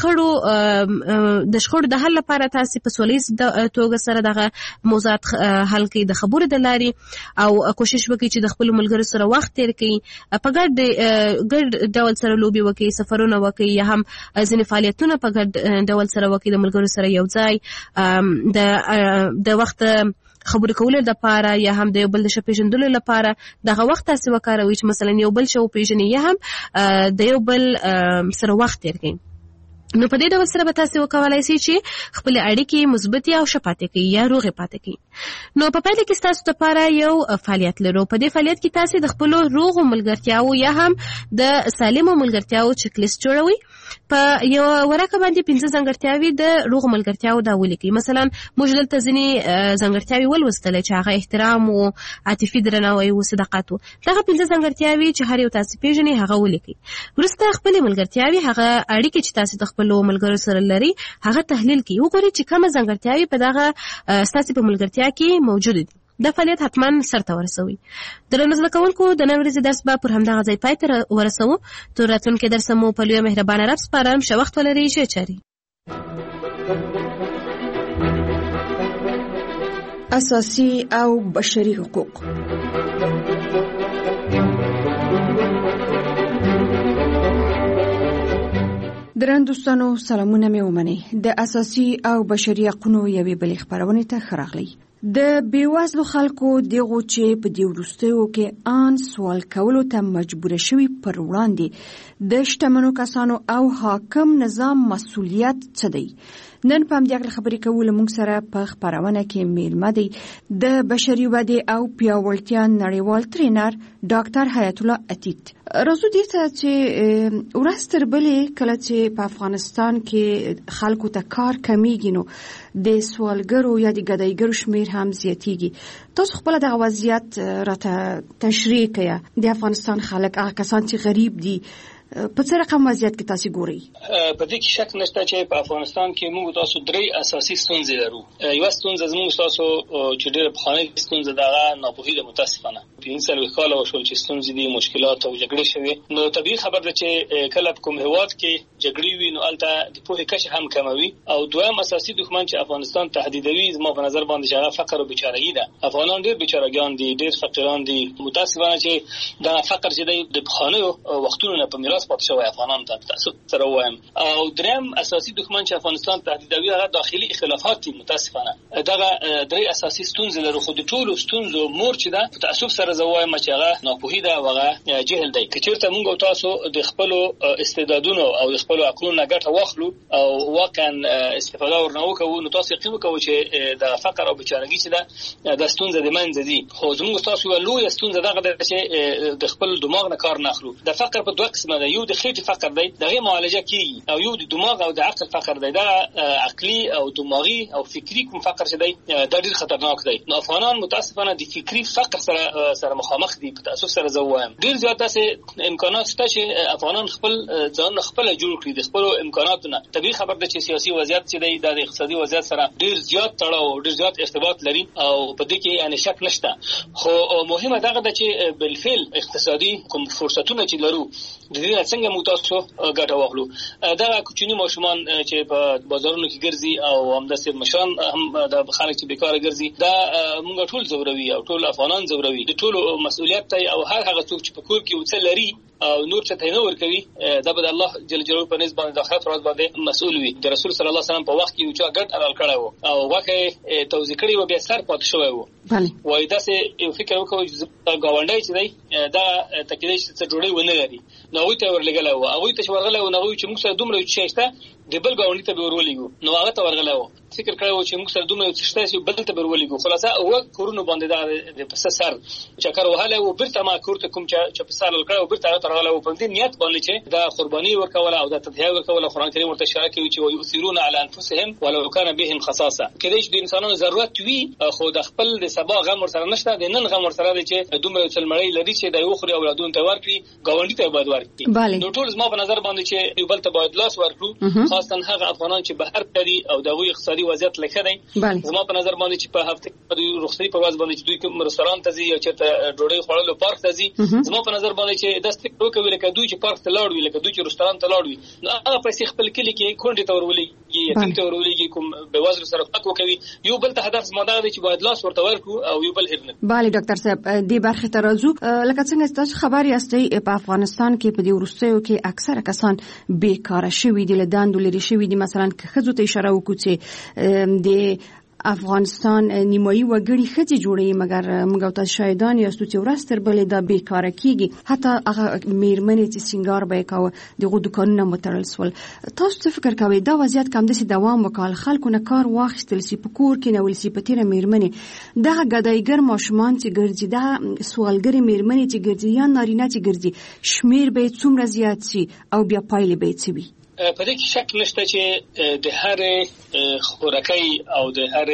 شخړو د حل لپاره تاسې په سوله ییز توګه سره دغه موضوعات حل کړئ د خبرو د لارې، او کوشش وکړئ چې د خپلو ملګرو سره وخت تیر کړئ، په ګډ ډول سره لوبې وکړئ، سفرونه وکړئ، یا هم ځینې فعالیتونه په ګډ ډول سره وکړئ د ملګرو سره یو ځای. د وخت خبرې کولو لپاره یا هم د یو بل د ښه پېژندلو لپاره دغه وخت تاسې وکاروئ چې مثلا یو بل ښه وپېژنئ یا هم د یو بل سره وخت تیر کړئ. نو په دې ډول سره به تاسې وکولای شئ چې خپلې اړیکې مثبتې او ښه پاتې کړئ یا روغې پاتې کړئ. نو په پایله کې ستاسو لپاره یو فعالیت لرو. په دې فعالیت کې تاسې د خپلو روغو ملګرتیاوو یا هم د سالمو ملګرتیاوو چک لیست جوړوئ. په یو ورقه باندې 5 ځانګړتیاوې د روغو ملګرتیاوو دا ولیکئ. مثلا موږ دلته ځینې ځانګړتیاوې ولوستلې چې هغه احترام و، عاطفي درناوی و، صداقت و. دغه 5 ځانګړتیاوې چې هر یو تاسې پېژنئ هغه ولیکئ. وروسته خپلې ملګرتیاوې، هغه اړیکې چې تاسې د خپلو ملګرو سره لري هغه تحلیل کړئ. وګورئ چې کومه ځانګړتیاوې په دغه ستاسې په ملګرتیا کې موجوده دي. دا فعالیت حتما سرته ورسوي. درنو زده کوونکو، د نن ورځې درس به پر همدغه ځای پای ته ورسوو. تر راتلونکي درسه مو په لویه مهربانه رب سپارم. ښه وخت ولرئ. ښه چارې. اساسي او بشري حقوق. درنو دوستانو، سلامونه مې ومنئ. د اساسي او بشري حقوقو یوې بلې خپرونې ته ښه راغلی. د بیوزلو خلکو دغو چې په دې وروستیو کې ان سوال کولو ته مجبور شوي پر وړاندې د شتمنو کسانو او حاکم نظام مسؤلیت څه دی؟ نن په همدې خبرې کوو. موږ سره په خپرونه کې میلمه دی د بشري ودې او پیاوړتیا نړیوال ټرینر ډاکټر حیات الله عتیق. راځو دې ته چې ورځ تر بلې کله چې په افغانستان کې خلکو ته کار کمیږي نو د سوالګرو یا د ګدایګرو شمیر هم زیاتیږي. تاسو خپل دغه وضعیت راته تشریح کړئ. د افغانستان خلک، هغه کسان چې غریب دي، په څه رقم وضعیت کې تاسو ګورئ؟ په دې کې شک نشته چې په افغانستان کې موږ تاسو درې اساسي ستونزې لرو. یو ستونزه زموږ تاسو چې ډېر پخوانۍ ستونزه ده ناپوهي ده. متاسفانه 15 کال وشول چې ستونزې دي، مشکلات او جګړې شوي. نو طبيعي خبر ده چې کله په کوم هیواد کې جګړې وي نو البته د پوهې کچه هم کموي. او دویم اساسي دښمن چې افغانستان تهدیدوي زما په نظر باندې چې فقر او بیچارهګي ده. افغانان ډېر بیچارهګان دي، ډېر فقیران دي. متاسفانه چې دا فقر چې د پخوانیو وختونو نه په میراث پاتې شوی افغانان ته تاسو سره وایم. او دریم اساسي دښمن چې افغانستان تهدیدوي هغه داخلي اختلافات دي. متاسفانه دغه درې اساسي ستونزې لرو. خو د ټولو ستونزو مور چې ده په تاسو سره زوایم چې هغه ناپوهي ده، هغه جهل دی. کچېرته موږ او تاسو د خپل استعدادونو او د خپل عقلونو ګټه واخلو او واقعا استفاده ورنه وکړو نو تاسو یقین وکړئ چې د فقر او بیچارهګي چې ده د ستونزې د منځ دي. خو زموږ تاسو یو لوی ستونزه دغه ده چې د خپل دماغ نه کار نه اخلو. د فقر په دوه قسمه ده. یو د خېټې فقر دی، دغه معالجه کیږي، او یو د دماغ او د عقل فقر دی. دا عقلي او دماغي او فکری کوم فقر چې دی دا ډېر خطرناک دی. نو افغانان متاسفانه د فکری فقر سره مخامخ دي. په تاسو سره زوایم ډېر زیات داسې امکانات شته چې افغانان خپل ځان خپل جوړ کړي د خپل امکاناتونه. طبيعي خبر ده چې سیاسي وضعیت چې دی د اقتصادي وضعیت سره ډېر زیات تړاو، ډېر زیات ارتباط لري او په دې کې یعنی شک نشته. خو مهمه دغه ده چې بالفعل اقتصادي کوم فرصتونه چې لرو د دې څنګه موږ تاسو ګټه واخلو. دا کوچني ماشومان چې په بازارونو کې ګرځي او همداسې مشران هم د خلک چې بیکاره ګرځي، دا موږ ټول زوروي او ټول افغانان زوروي. د ټولو مسؤلیت دی او هر هغه څوک چې په کور کې وڅ لري او نور چې نه ورکوي دا به الله جل جلاله په نسبت باندې د آخرت ورځ باندې مسؤل وي. د رسول صلی الله علیه وسلم په وخت کې یو چا ګډ حلال کړی وو او واکه توزیع کړی و بیا سر پات شوی وو. وای دا سه یو فکر وکړو چې گاونډي چې دی دا تکلیف چې جوړي ونه لري نو وي ته ورلګلا و او ته ورغلا و نو چې موږ سره دومره چې شته د بل گاونډي ته ورولېګو نو هغه ته ورغلا و فکر کړو چې موږ سره دومره چې شته چې بل ته ورولېګو خلاصه او کورونو باندې دا د پس سر چکر وهاله و برته ما کورته کوم چې په سر لکړو برته ترغلا و په دې نیت باندې چې دا قرباني ورکوله او دا تضحیه ورکوله. قرآن کریم ورته اشاره کوي چې ويؤثرون على انفسهم ولو كان بهم خصاصه کله چې د انسانانو ضرورت وي خو د خپل د سبا غم ورسره نشته د نن غم ورسره دی چې دومره څلمړی لري چې د یو خوري اولادون ته ورکړي گاونډي ته باید ورکړي. نو ټول زما په نظر باندې چې یو بل ته باید لاس ورکړو خاصه هغه افغانان چې بهر کړي او دغه اقتصادي وضعیت لکه دی. زما په نظر باندې چې په هفته کې رخصتي په ورځ باندې چې دوی کوم رستوران ته ځي او چې ډوډۍ خوړلو پارک ته ځي زما په نظر باندې چې داسې وکوي لکه دوی چې پارک ته لاړ وي لکه دوی چې رستوران ته لاړ وي نو هغه پیسې خپل کلی کې کونډې ته ورولېږي یتیم ته ورولېږي کوم بېوزلو سره فرق وکوي. یو بل ته هدف زما دا دی چې باید لاس ورته ورکړو او یو بل هېر نه. بله ډاکټر صاحب دې برخې ته راځو. لکه څنګه تاسو خبر یاستئ په افغانستان کې په دې وروستیو کې اکثره کسان بیکاره شوي دي له دندو لرې شوي دي. مثلا که ښځو ته اشاره وکړو چې د افغانستان نیمایي وګړي ښځې جوړوي مګر موږ او تاسو شاهدان یاستو چې ورځ تر بلې دا بیکاره کېږي. حتی هغه میرمنې چې سینګار به یې کاوه دغه دوکانونه متړل شول. تاسو څه فکر کوئ دا وضعیت که همداسې دوام وکړي خلکو نه کار واخیستل شي په کور کې نه ولسي په تېره میرمنې دغه ګدایګر ماشومان چې ګرځي دغه سوالګرې میرمنې چې ګرځي یا نارینه چې ګرځي شمیر به یې څومره زیات شي او بیا پایلې به یې څه وي؟ په دې کې شک نشته چې د هر خوراکۍ او د هر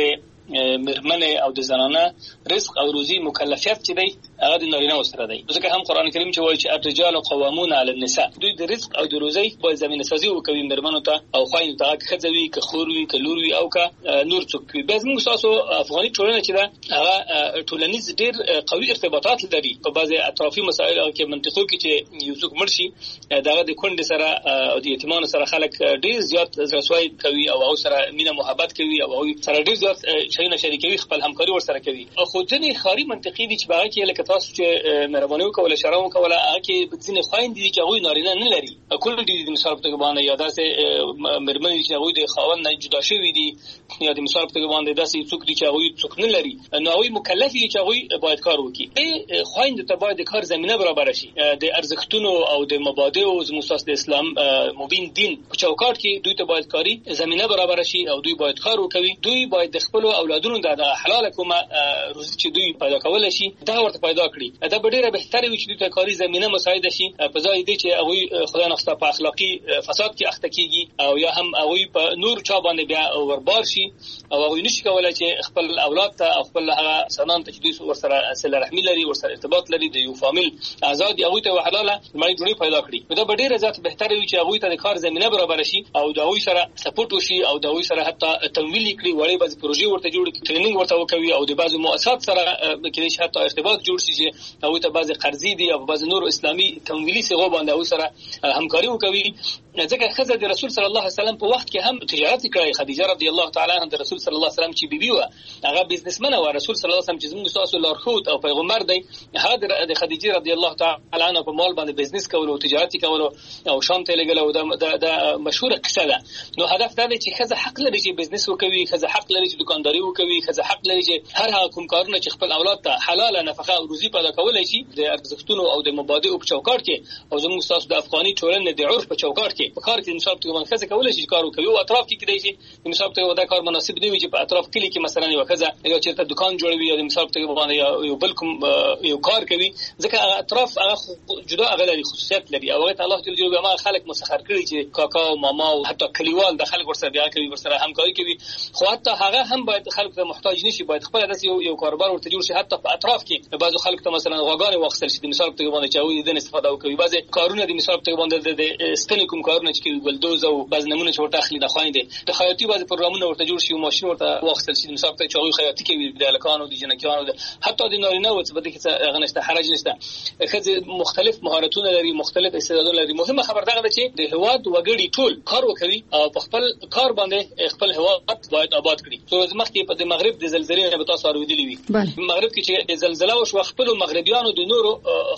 مرمنه او د زنانه رزق او روزي مکلفیت چې دی هغه د نارینه سره دی. ځکه هم قران کریم چې وایي چې الرجال قوامون علی النساء دوی د رزق او د روزي په زمينه سازي وکوي مرمنو ته او خوایو ته خځوي که خوروي که لوروي او که نور څوک وي. به موږ تاسو افغاني ټولنه چې دا هغه ټولنیز ډیر قوي ارتباطات لري په بعضي اطرافي مسایل او کې منطقو کې چې یو څوک مرشي دغه د کونډې سره او د یتیمانو سره خلک ډیر زیات رسوایی کوي او سره مینه محبت کوي او سره ډیر زیات شینه شریکوي خپل همکاري ورسره کوي. خو ځینې خاري منطقي دي چې باغ کې لکه تاسو چې مهرباني وکوله اشاره وکوله هغه کې ځینې خويند دي چې هغه نارینه نه لري کله د مثال په توګه باندې یا داسې مرمنې چې هغه د خاوند نه جدا شوی دي یا د مثال په توګه باندې داسې څوک دي چې هغه څوک نه لري نو هغه مکلف دي چې هغه باید کار وکړي. خويند ته باید کار زمينه برابر شي د ارزښتونو او د مبادئ او زموږ د اسلام مبین دین په چوکاټ کې دوی ته باید کاری زمينه برابر شي او دوی باید کار وکړي. دوی باید د خپل اولادونو د حلال کومه روزي چې دوی پیدا کول شي دا ورته پیدا کړي. دا ډیره بهتره وي چې دوی ته کاری زمينه مساعده شي په ځای دي چې هغه خدای نخسته په اخلاقی فساد کې اخته کیږي او یا هم هغه په نور چا باندې بیا وربار شي او هغه نشي کولای چې خپل اولاد ته او خپل هغه سنان ته چې دوی ورسره صله رحمی لري ورسره ارتباط لري د یو فامیل آزاد هغه ته حلاله مړی جوړي پیدا کړي. دا ډیره ذات بهتره وي چې هغه ته د کار زمينه برابر شي او د هغه سره سپورټ وشي او د هغه سره حتی تمویل کړي وړي بعض پروژې ورته جوړ کړي ټریننګ ورته وکوي او د بعضو مؤسسات سره کې چې حتی ارتباط جوړ شي چې هغه ته بعض قرضې دي او بعض نور اسلامي تمویلي صيغه باندې هغه سره همکاري وکوي. ځکه خزه د رسول صلی الله علیه وسلم په وخت کې هم تجارت کړی. خدیجه رضی الله تعالی عنها د رسول صلی الله علیه وسلم چې بیبي و هغه بزنسمن و. رسول صلی الله علیه وسلم چې زموږ تاسو لارښود او پیغمبر دی هغه د خدیجه رضی الله تعالی عنها په مال باندې بزنس کول او تجارت کول او شام ته لګل او د مشهور قصه ده. نو هدف دا دی چې خزه حق لري چې بزنس وکوي خزه حق لري چې دکانداري وکوي خزه حق لري چې هر هغه کوم کارونه چې خپل اولاد ته حلال نفقه او روزي پیدا کولای شي د ارزښتونو او د مبادئ په چوکاټ کې او زموږ تاسو د افغاني ټولنې د عرف په چوکاټ کې په کار کې انصاف ته منخزه کولای شي کار وکوي او اطراف کې کېدای شي انصاف ته دا کار مناسب دی چې په اطراف کلی کې مثلا یو خزه یا چې دکان جوړوي یا انصاف ته باندې یو بل کوم یو کار کوي ځکه اطراف هغه جدا هغه لري خصوصیت لري او الله تعالی جل جلاله خلک مسخر کړي چې کاکا او ماما او حتی کلیوال د خلک ورسره بیا کوي ورسره همکاري کوي. خو حتی هغه هم باید خلک ته محتاج نشي باید خپل داسې یو کاروبار ورته جوړ شي حتی په اطراف کې بعضو خلک ته مثلا غواګانې واخیستل شي د مثال په توګه باندې چې هغوی د استفاده وکوي. بعضې کارونه د مثال په توګه باندې د ستنې کوم کارونه چې کوي ګلدوز او بعض نمونه چې ورته اخلي د خویندې د خیاطي بعضې پروګرامونه ورته جوړ شي او ماشین ورته واخیستل شي د مثال په توګه چې هغوی خیاطي کوي د هلکانو د جنکیانو حتی د نارینه‌وو څه په دې کې هغه نشته حرج نشته. ښځې مختلف مهارتونه لري مختلف استعدادونه لري. مهمه خبر دغه ده چې د هېواد وګړي ټول کار وکوي او په خپل کار باندې خپل هېواد باید آباد کړي. څو ورځې مخکې په د مغرب د زلزلې نه به تاسو اورېدلي وي. مغرب کې چې زلزله وشوه خپلو مغربیانو د نورو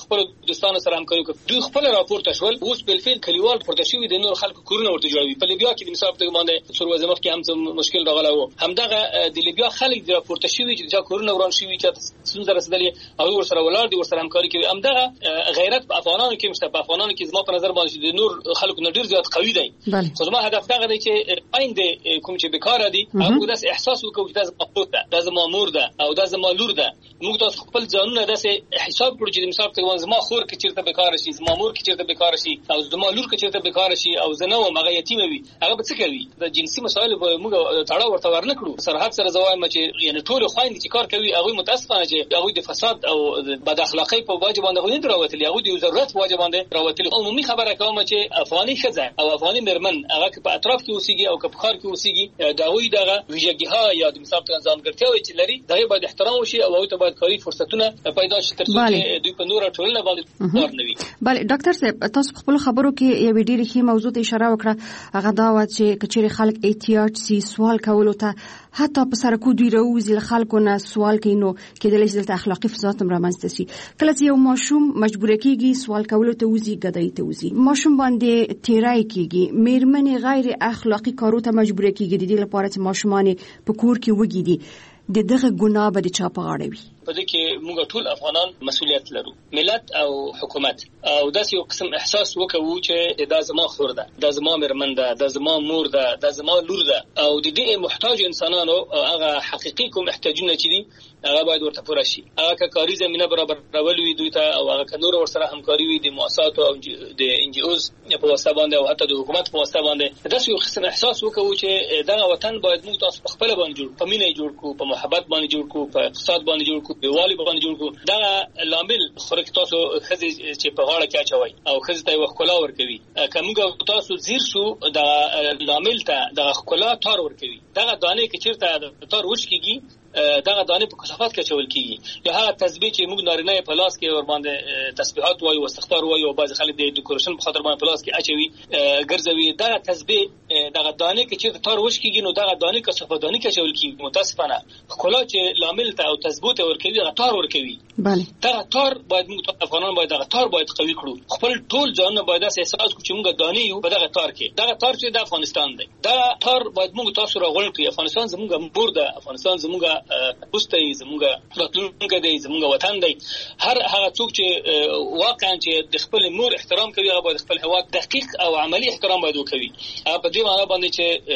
خپل دوستانو سره همکاري وکړو. دوی خپل راپورته شول، اوس په فعل کلیوال پورته شوی د نور خلکو کورونه ورته جوړوي. په لیبیا کې د مثال په باندې څو ورځې مخکې هم مشکل راغلی و، همدغه د لیبیا خلک د راپورته شوی چې دا کورونه وران شوی چې څنګه رسیدلې او ورسره ولاړ دي، ورسره همکاري کوي. همدغه غیرت په افغانانو کې مشته. په افغانانو کې زما په نظر باندې د نور خلکو نه ډیر زیات قوي دی. خو زما هدف دا دی چې آینده کوم چې بیکاره دي هغه داس احساس وکړي چې دا زما خور ده، دا زما مور ده او دا زما لور ده. موږ تاسو خپل ځانونه داسې حساب کړو چې مثال په زما خور کې چیرته بیکاره شي، زما مور کې چیرته بیکاره شي او زما لور کې چیرته بیکاره شي او زه نه وم هغه یتیم وي، هغه به څه کوي؟ د جنسي مسایل به موږ تړاو ورته ورنکړو. سرحد سره زوایم چې یعنی ټول خويندې چې کار کوي هغه متاسفانه چې هغه د فساد او بد اخلاقی په واجب باندې غوښتل راوتلی، هغه د ضرورت واجب باندې راوتلی. عمومي خبره کوم چې افغاني ښځه او افغاني مرمن هغه په اطراف کې اوسېږي او په ښار کې اوسېږي، دغه دغه ویژګی‌ها یا د مثال په ځانګړتیاوې چې لري دغه باید احترام وشي او ته باید کاري فرصتونه پیدا شي ترڅو چې دوی په نور ټولنه باندې کار نه وي. بله ډاکټر صاحب، تاسو خپل خبرو کې یو ډېر ښه موضوع ته اشاره وکړه، هغه دا و چې کچېرې خلک احتیاج سي سوال کولو ته حتی په سرکو دوی راوځي له خلکو نه سوال کوي، نو کېدلی شي دلته اخلاقي فساد هم رامنځته شي. کله چې یو ماشوم مجبور کېږي سوال کولو ته وځي، ګدای ته وځي، ماشوم باندې تیرای کېږي، میرمنې غیر اخلاقی کارو ته مجبور کېږي د دې لپاره چې ماشومان په کور کې وګیدي، دغه ګناه به د چا په غاړه وي؟ په دې کې موږ ټول افغانان مسؤلیت لرو، ملت او حکومت، او داسې یو قسم احساس وکړو چې دا زما خور ده، دا زما مرمن ده، دا زما مور ده، دا زما لور ده، او د دې محتاج انسانانو هغه حقيقي کوم احتیاجونه چې دي هغه باید ورته پوره شي. هغه کاري زمينه برابرول وي دوی ته او هغه نور ورسره همکاري وي د مؤسساتو او د ان جی اوز په واسطه باندې او حتی د حکومت په واسطه باندې. داسې یو قسم احساس وکړو چې دا وطن باید موږ تاسو په خپل باندې جوړ، په مینه جوړ کو، په محبت باندې جوړ کو، په اقتصاد باندې جوړ کو، په والي باندې جوړ کو. دا لامل خورک تاسو خزي چې په غاړه کې اچوي او خزي ته وخلا ور کوي. کومګه تاسو زیر شو دا لامل ته د خلا تار ور کوي. دا دانه کې چیرته تار وښ کیږي، دغه دانه په کثافات کې چول کیږي. یا هغه تسبیح چې موږ نارینه په لاس کې ور باندې تسبیحات وایو او استغفار وایو او بعض خلک د ډیکوریشن په خاطر باندې په لاس کې اچوي ګرځوي. دغه تسبیح دغه دانه کې چې تار وښ کیږي نو دغه دانه کثافات دانه کې چول کیږي. متاسفانه خلا چې لامل ته او تثبوت ور کوي هغه تار ور کوي. بله دغه تار باید موږ افغانان باید دغه تار باید قوي کړو. خپل ټول ځانونه باید احساس کړو چې موږ دانه یو په دغه تار کې. دغه تار چې د افغانستان دی، دا تار باید موږ تاسو راغول کړو. افغانستان زموږ مور ده، افغانستان زموږ پوسټي زموږ راتلونکي دی، زموږ وطن دی. هر هغه څوک چې واقعا چې د خپل مور احترام کوي هغه باید خپل هیواد دقیق او عملی احترام باید وکړي. په دې معنی باندې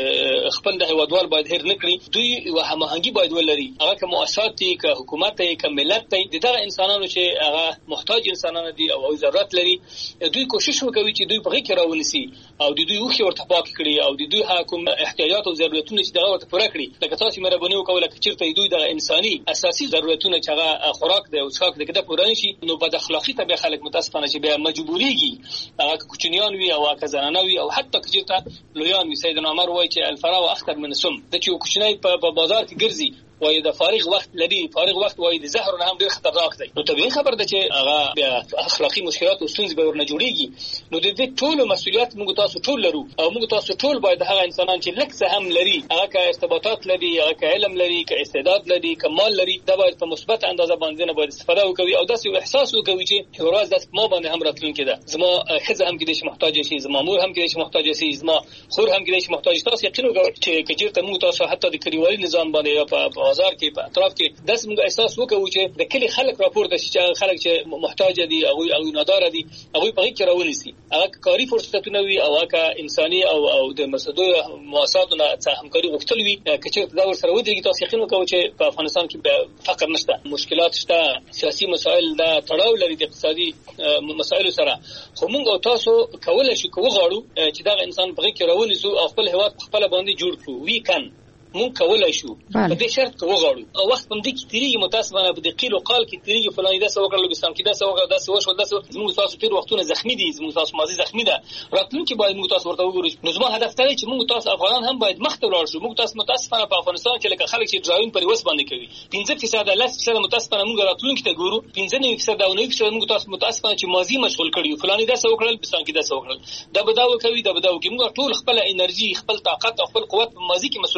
چې خپل د هیوادوال باید هیر نکړي، دوی هماهنګي باید ولري. هغه که مؤسسات دي، که حکومت دي، که ملت دي، دغه انسانانو چې هغه محتاج انسانان دي او ضرورت لري، دوی کوشش وکوي چې دوی په غي کې راونسي او د دوی وخت ورته پاک کړي او د دوی حکومت احتیاجات او ضرورتونه چې دغه ورته پوره کړي. لکه تاسو مهرباني وکوله چې چیرته دوی د انساني اساسي ضرورتونه چې هغه خوراک دی او څښاک دی کده پوره نشي، نو بد اخلاقی ته به خلک متاسفانه چې به مجبوريږي هغه کوچنیان وي او هغه زنانه وي او حتی کجته لویان وي. سیدنا عمر وایي چې الفراو اخطر من السم، د چې کوچنی په بازار کې ګرځي وای د فارغ وخت لري، فارغ وخت وای د زهر نه هم ډیر خطرناک دی. نو طبيعي خبر ده چې هغه اخلاقی مشکلات او ستونزې به ورنه جوړيږي. نو د دې ټول مسؤلیت موږ تاسو ټول لرو او موږ تاسو ټول باید هغه انسانان چې لکه څه هم لري، هغه که ارتباطات لري، هغه که علم لري، که استعداد لري، که مال لري، دا باید په مثبت اندازه باندې نه باید استفاده وکړي او داسې احساس وکړي چې ورځ داس ما باندې هم راتلونکي ده، زما خزه هم کېدای شي محتاج شي، زما مور هم کېدای شي محتاج شي، زما خور هم کېدای شي محتاج. تاسو یقین وکړئ چې کچېرته موږ تاسو حتی د کلیوالي نظام باندې یا په بازار کې په اطراف کې داس موږ احساس وکړو چې د کلی خلک راپورته شي چې خلک چې محتاج دي او نادار دي هغه په کې راونیسي. هغه کاری فرصتونه وي او هغه انساني او د مسدو مؤسساتو نه همکاري غوښتل وي. کچېرته دا ورسره ودرېږي تاسو یقین وکړئ چې په افغانستان کې فقر نشته، مشکلات شته، سیاسي مسایل دا تړاو لري د اقتصادي مسایلو سره. خو موږ او تاسو کولای شو وغواړو چې دا انسان په کې راونیسو او خپل هیواد خپل باندې جوړ کړو. وی کان مونږ کولای شو په دې شرط کې وغواړو او وخت هم دې کې تیریږي متاسفانه په دې قیل او قال کې تیریږي فلاني دا څه وکړل بسام کې دا څه وکړل دا څه وشو دا څه موږ تاسو تیر وختونه زخمی دي، موږ تاسو ماضي زخمی ده، راتلونکي باید موږ تاسو ورته وګورو. نو زما هدف دی چې موږ تاسو افغانان هم باید مخ ته ولاړ شو. موږ تاسو متاسفانه په افغانستان کې لکه خلک چې ډراون پر وس باندې کوي 15% لس متاسفانه موږ راتلونکي ته ګورو 15% او 9% موږ تاسو متاسفانه چې ماضي مشغول کړیو فلاني دا څه وکړل بسام کې دا څه وکړل دا بداو کوي دا بداو کې موږ ټول خپل انرژي خپل طاقت او خپل قوت په ماضي کې مصرفو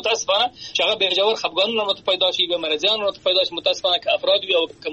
متاسفانه چې هغه به جوړ خفګانونه راته پیدا شي، به مرزيان راته پیدا شي. متاسفانه که افراد وي او که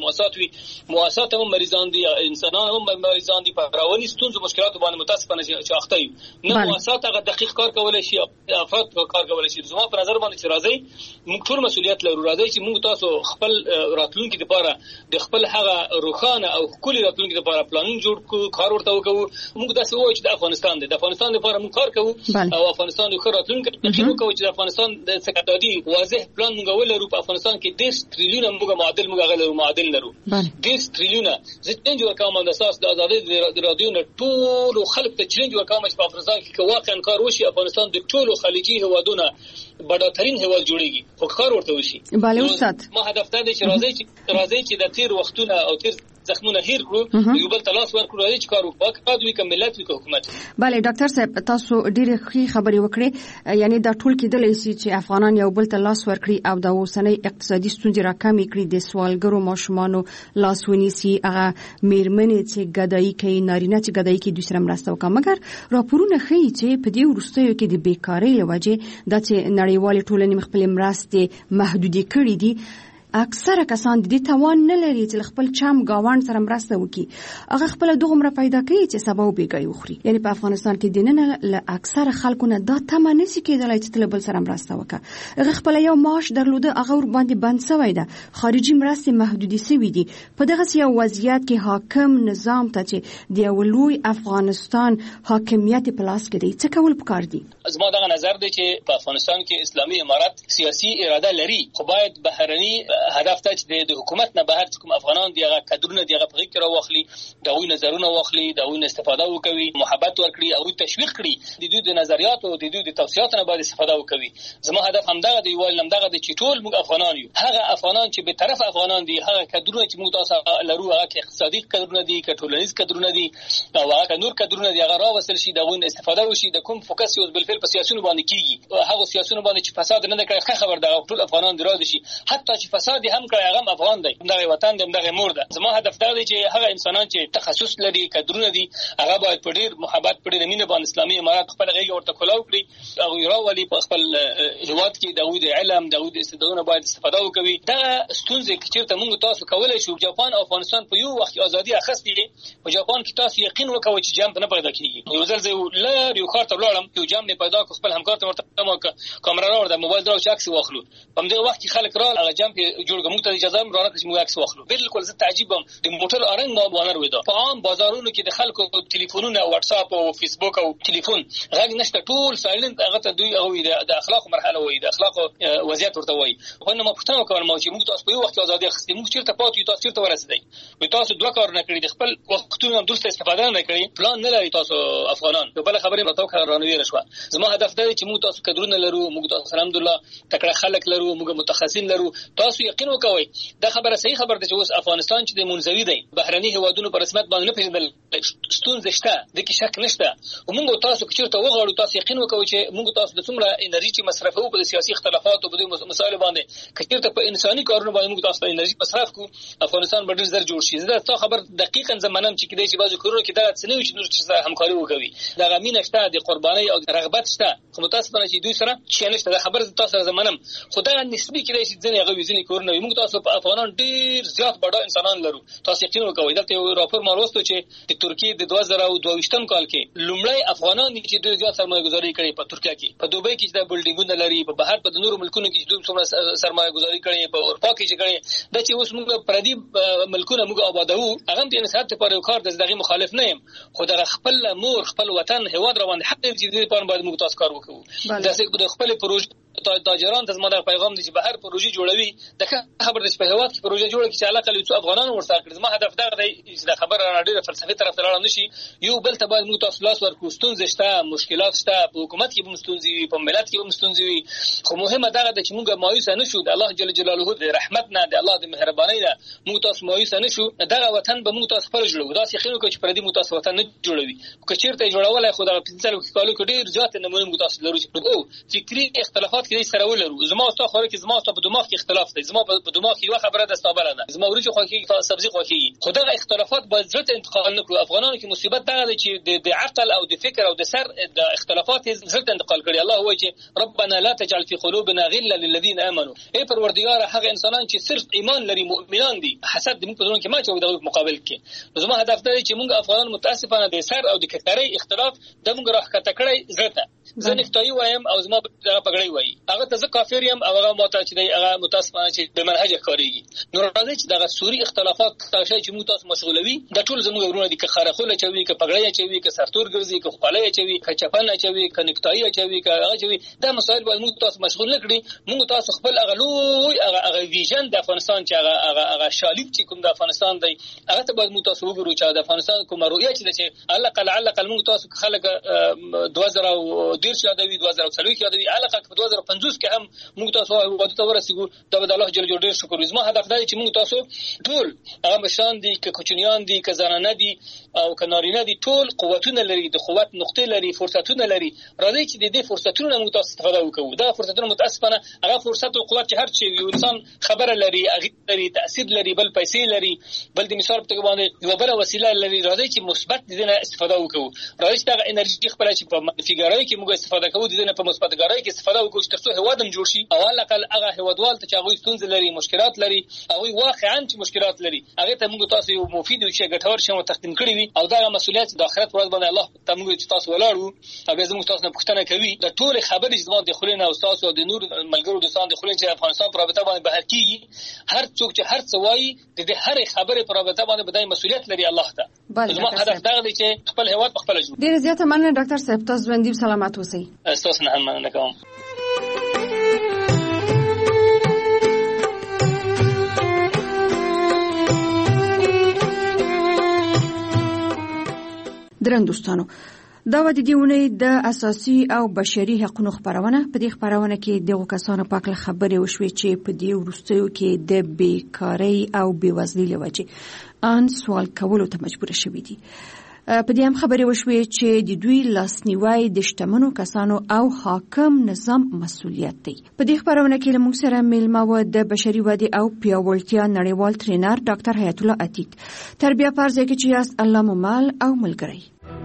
مؤسسات هم مریضان دي، انسانان هم مریضان دي، په رواني ستونزو مشکلاتو باندې متاسفانه چې اخته یو. نه مؤسسات هغه دقیق کار کولای شي، افراد کار کولای شي. زما په نظر باندې چې راځي موږ ټول مسؤلیت لرو، راځي چې موږ تاسو خپل راتلونکي لپاره د خپل هغه روښانه او ښکلي راتلونکي لپاره پلان جوړ کړو، کار ورته وکړو. موږ داسې وایو چې د افغانستان د افغانستان لپاره موږ کار کوو او افغانستان یو ښه راتلونکی تخیل وکړو چې د افغانستان د سکتادي واضح پلان موږ ولرو. په افغانستان کې 10 تریلیون موږ معادل لرو 10 تریلیون. زه چیلنج ورکوم د اساس د ازادۍ د رادیو نه ټول خلک ته چیلنج ورکوم چې په افغانستان کې واقعا کار وشي، افغانستان د ټولو خلیجي هیوادونو بډاترین هیواد جوړیږي، خو کار ورته وشي. بله استاد، ما هدف ته دی چې راځي چې د تیر وختونه او تیر زخمونه هیر کړو، یو بل تلاش ورکړو، راځي چې کار وکړو، دوی کوم ملت وي کوم حکومت. بله ډاکټر صاحب، تاسو ډېرې ښې خبرې وکړې. یعنی دا ټول کېدلی شي چې افغانان یو بل ته لاس ورکړي او د اوسنۍ اقتصادي ستونزې راکمې کړي، د سوالګرو ماشومانو لاس ونیسي، هغه میرمنې چې ګدایي کوي، نارینه چې ګدایي کوي، دوی سره مرسته وکړي. مګر راپورونه ښیي چې په دې وروستیو کې د بیکارۍ له وجې دا چې نړیوالې ټولنې خپلې مرستې محدودې کړي دي، اکثره کسان د دې توان نه لري چې خپل چم گاوند سره مرسته وکړي. هغه خپل دغه پیدا کوي چې سبا وبېګي وخوري. یعنی په افغانستان کې د نن له اکثره خلکو نه دا تمه نشي کېدلای چې تل بل سره مرسته وکړي. هغه خپل یو معاش درلوده، هغه ور باندې بند شوی ده، خارجي مرستې محدودې شوې دي. په دغه یو وضعیت کې حاکم نظام ته چې د لوی افغانستان حاکمیت په لاس کې دی، څه کول پکار دي؟ زما دغه نظر دی چې په افغانستان کې اسلامي امارت سیاسي اراده لري، خو باید بهرني هدف ته چې د حکومت نه بهر کوم افغانان دی هغه کډرونه دی هغه په کې راوخلي، دغه نظرونه واخلي، دغه استفاده وکوي، محبت ورکړي او تشویق کړي، د دوی د نظریات او د دوی د توصياتو نه باید استفاده وکوي. زما هدف همدغه دی، ویل همدغه دی چې ټول موږ افغانان یو. هغه افغانان چې به طرف افغانان دي، هغه کډرونه چې موږ تاسو لرو، هغه اقتصادي کډرونه دي، ټولنیز کډرونه دي او هغه نور کډرونه دي، هغه راوصل شي، دغه استفاده وشي. د کوم فوکس یو بل فعل په سیاستونو باندې کیږي، هغه سیاستونو باندې چې فساد نه کوي، خبر ده ټول افغانان دراد شي، حتی چې فساد هم کوي هغه افغان دی، دغه وطن دی، دغه مور ده. زما هدف دا دی چې هغه انسانان چې تخصص لري، کډرونه دي، هغه باید په ډیر محبت، په ډیر مینه باندې اسلامي امارات خپل غږ ورته کولاو کړي او راولي په خپل هیواد کې د علم، د استعدادونو باید استفاده وکړي. دا ستونزې چې موږ تاسو کولای شو، جاپان او افغانستان په یو وخت ازادي اخیستې، په جاپان کې تاسو یقین وکوي چې جام نه پیدا کیږي. یو ځل زه یو کارت ولاړم، یو جام نه پیدا کو، خپل همکار ته ورته کیمرا راوړم، موبایل درو چې عکس واخلو. په دې وخت کې خلک را هغه جام کې جوړ موږ ته اجازه مرانه چې موږ عکس واخلو. بالکل زه تعجبم، د موټر ارنګ ما بانر وېدا په عام بازارونو کې د خلکو ټلیفونونه، واتس اپ او فیسبوک او ټلیفون غږ نشته، ټول سایلنت. هغه ته دوی او د اخلاق مرحله وایي، د اخلاق وضعیت ورته وایي. خو نو ما پوښتنه وکړم چې موږ تاسو په یو وخت ازادي اخیستې، موږ چیرته پاتې، تاسو چیرته ورسېدئ؟ وي تاسو دوه کار نه کړی، د خپل وختونو درست استفاده نه کړی، پلان نه لري تاسو افغانان. په بل خبره راته وکړه رانوي رشوه. زما هدف دا دی چې موږ تاسو کډرونه لرو، موږ تاسو الحمدلله تکړه خلک لرو، موږ متخصصین لرو. تاسو یقین وکوئ دا خبره صحیح خبره ده چې اوس افغانستان چې د منزوي دی، بهرني هیوادونو په رسمیت باندې نه پیژندل، ستونزې شته، د کې شک نشته. موږ تاسو چې چیرته وغواړو، تاسو یقین وکوئ چې موږ تاسو د څومره انرژي چې مصرفوو په سیاسي اختلافاتو په دې مسایلو باندې، کچېرته په انساني کارونو باندې موږ تاسو ته انرژي مصرف کو، افغانستان به ډېر زر جوړ شي. زه دا خبر دقیقاً زمانم چې کېدای شي بعضو کورونو کې دا څه نه وي چې نور چې همکاري وکوي، دا غمینه شته، د قربانۍ او رغبت شته، خو متاسفانه چې دوی سره شي نشته. دا خبر تاسو زمانم خدای نسبی کېدای شي ځنې هغه وزنی کورونه موږ تاسو په افغانان ډېر زیات بډا انسانان لرو. تاسو یقین وکوئ دلته یو راپور ما لوستو چې د ترکیې د 2022 کال کې لومړی افغانان چې دوی زیات سرمایه‌ګذاري کړې په ترکیه کې، په دوبۍ کې چې د بلډینګونو لري، په بهر په نورو ملکونو کې چې دوی څومره سرمایه‌ګذاري کړې، په اروپا کې چې کړې، د چې اوس موږ پردي ملکونه موږ آبادو. هغه د انسانیت لپاره یو کار دغه مخالف نه یم، خو د خپل مور، خپل وطن، هیواد روان حق دې چې دې لپاره باید موږ تاسو کار وکړو. د خپل پروژې تاجران ته زما د پیغام دی چې بهر پروژې جوړوي، د خبر د هیواد کې پروژې جوړه چې علاقه لري چې افغانانو ورسره کړي. زما هدف دا دی چې د خبر را ډیره فلسفي طرف ته لاړ نشي، یو بل ته باید موږ تاسو لاس ورکړو. ستونزې شته، مشکلات شته، په حکومت کې هم ستونزې وي، په ملت کې هم ستونزې وي، خو مهمه دا ده چې موږ مایوس نه شو. د الله جل جلاله د رحمت نه، د الله د مهربانۍ نه موږ تاسو مایوس نه شو. دغه وطن به موږ تاسو پر جوړو. دا څه خینو چې پردي موږ تاسو وطن نه جوړوي، که چیرته جوړولای خو دا 15 کالو کې ډیر زیات نمونه موږ تاسو لرو چې فکری اختلافات کې سره ولرو. زما او تاسو خو کې زما او تاسو په دماغ کې اختلاف دی، زما په دماغ کې یو خبره ده ستابله ده، زما ورچ خو کې سبزي خو کې خو دغه اختلافات باید زړه انتقال نکړو. افغانانو کې مصیبت دا ده چې د عقل او د فکر او د سر د اختلافات زړه انتقال کړي. الله وایي چې ربنا لا تجعل في قلوبنا غلا للذين امنوا. ای پروردگار هغه انسانان چې صرف ایمان لري مؤمنان دي، حسد موږ په ځون کې ما چې دغه مقابل کې. زما هدف دی چې موږ افغانان متاسفانه د سر او د کتري اختلاف د موږ راخته کړی زړه ته. زه نفتایی وایم او زما دغه پګړی وایي هغه ته زه کافر یم او هغه ماته چې دی هغه متاسفانه چې د منهج کاریږي. نو راځي چې دغه سوري اختلافات تاسو چې موږ تاسو مشغولوي د ټول زموږ ورونه دي که خرخوله چوي که پګړی چوي که سرتور ګرځي که خپلای چوي که چپن چوي که نکتایی چوي که هغه چوي دا مسایل باید موږ تاسو مشغول نکړي. موږ تاسو خپل هغه لوی هغه ویژن د افغانستان چې هغه شالید چې کوم د افغانستان دی هغه ته باید موږ تاسو وګورو چې د افغانستان کوم رؤیه چې علقه موږ تاسو خلک 2010 یادوي 2040 یادوي علقه په 2050 کې هم موږ تاسو وادي ته ورسېږو. دا به الله جل جلاله شکر. زما هدف دی چې موږ تاسو ټول هغه مشان دي که کوچنیان دي که زنانه دي او که نارینه دي ټول قوتونه لري، د قوت نقطې لري، فرصتونه لري. راځي چې د دې فرصتونو موږ تاسو استفاده وکړو. دا فرصتونه متاسفانه هغه فرصت او قوت چې هر چی یو انسان خبره لري، هغه لري، تاثیر لري، بل پیسې لري، بل د مثال په توګه باندې یو بل وسیله لري. راځي چې مثبت دي نه استفاده وکړو. راځي چې دا انرژي خپل چې په منفیګرای کې موږ استفاده کوو، د نه په مثبتګرای کې استفاده وکړو چې ترڅو هوادم جوړ شي. او الاقل هغه هوادوال ته چې هغه ستونزې لري، مشکلات لري، هغه واقعا چې مشکلات لري هغه ته موږ تاسو یو مفید او چې ګټور شوم تقدیم کړی وي. او دا مسؤلیت د آخرت ورځ باندې الله ته موږ چې تاسو ولاړو او به زموږ تاسو نه پوښتنه کوي د ټول خبرې چې زموږ د خلینو او تاسو د نور ملګرو دوستان د خلینو چې افغانستان پر رابطه باندې بهر کیږي. هر څوک چې هر څه وایي د هر خبرې پر رابطه باندې بدای مسؤلیت لري الله ته. زموږ هدف دا دی چې خپل هیواد په خپل جوړ. ډیر زیاته مننه ډاکټر صاحب، تاسو ژوندۍ سلامات اوسئ. تاسو نه هم مننه کوم. درن دوستانو، دا و د دیونې د اساسي او بشري حقوقو خبرونه. په دې خبرونه کې دغه کسانو په اړه خبرې وشوې چې په دې وروستیو کې د بیکاری او بیوزلۍ لوجې ان سوال کولو ته مجبور شوي دي. په دې هم خبرې وشوې چې د دوی لاسنیوي د شتمنو کسانو او حاکم نظام مسؤلیت دی. په دې خبرونه کې موږ سره میلمه و د بشري ودې او پیاوړتیا نړیوال ټرینر ډاکټر حیات الله عتیق. تربیه پرځای کې چې یاست الله مو مال او ملګری.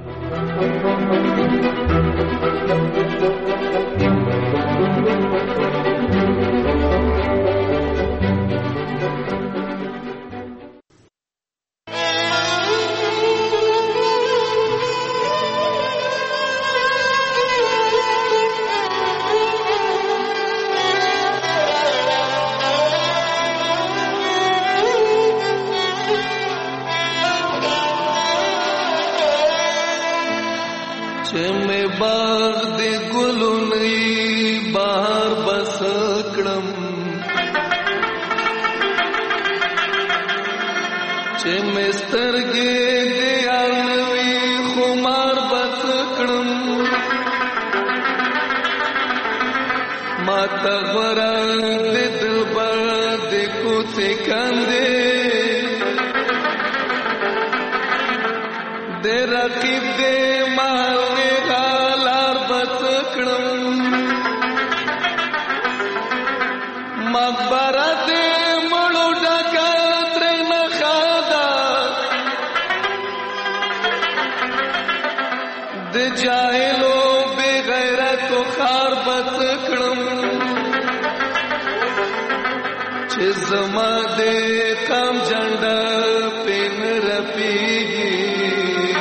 زما دې قام جنډا پین رپیږي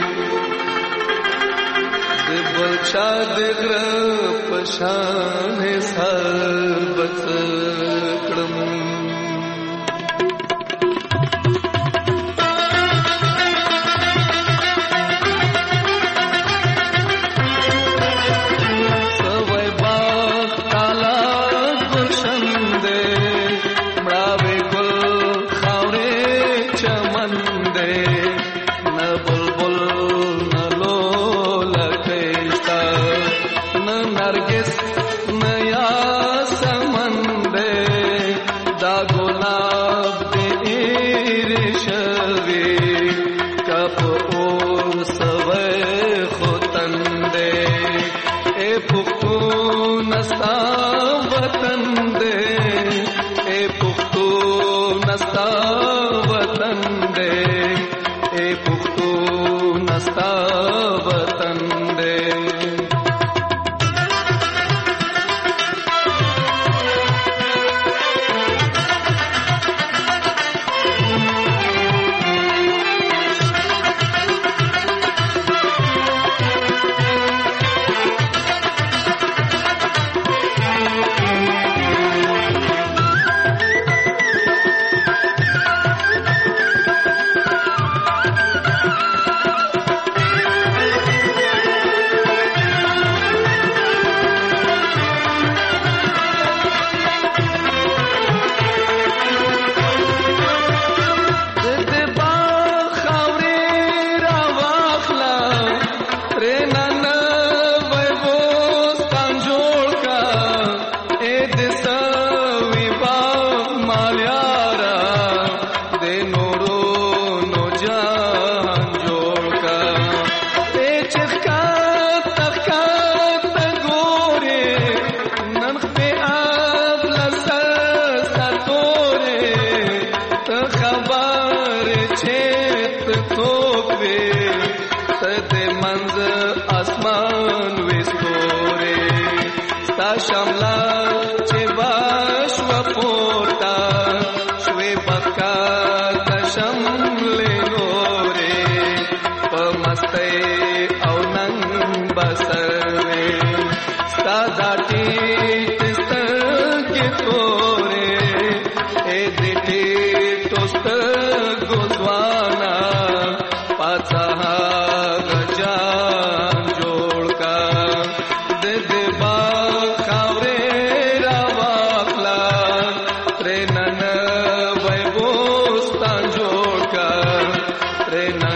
د بچا د غره پشان سر بڅ کړم. پختون استا پښتون استا وطن دے Rena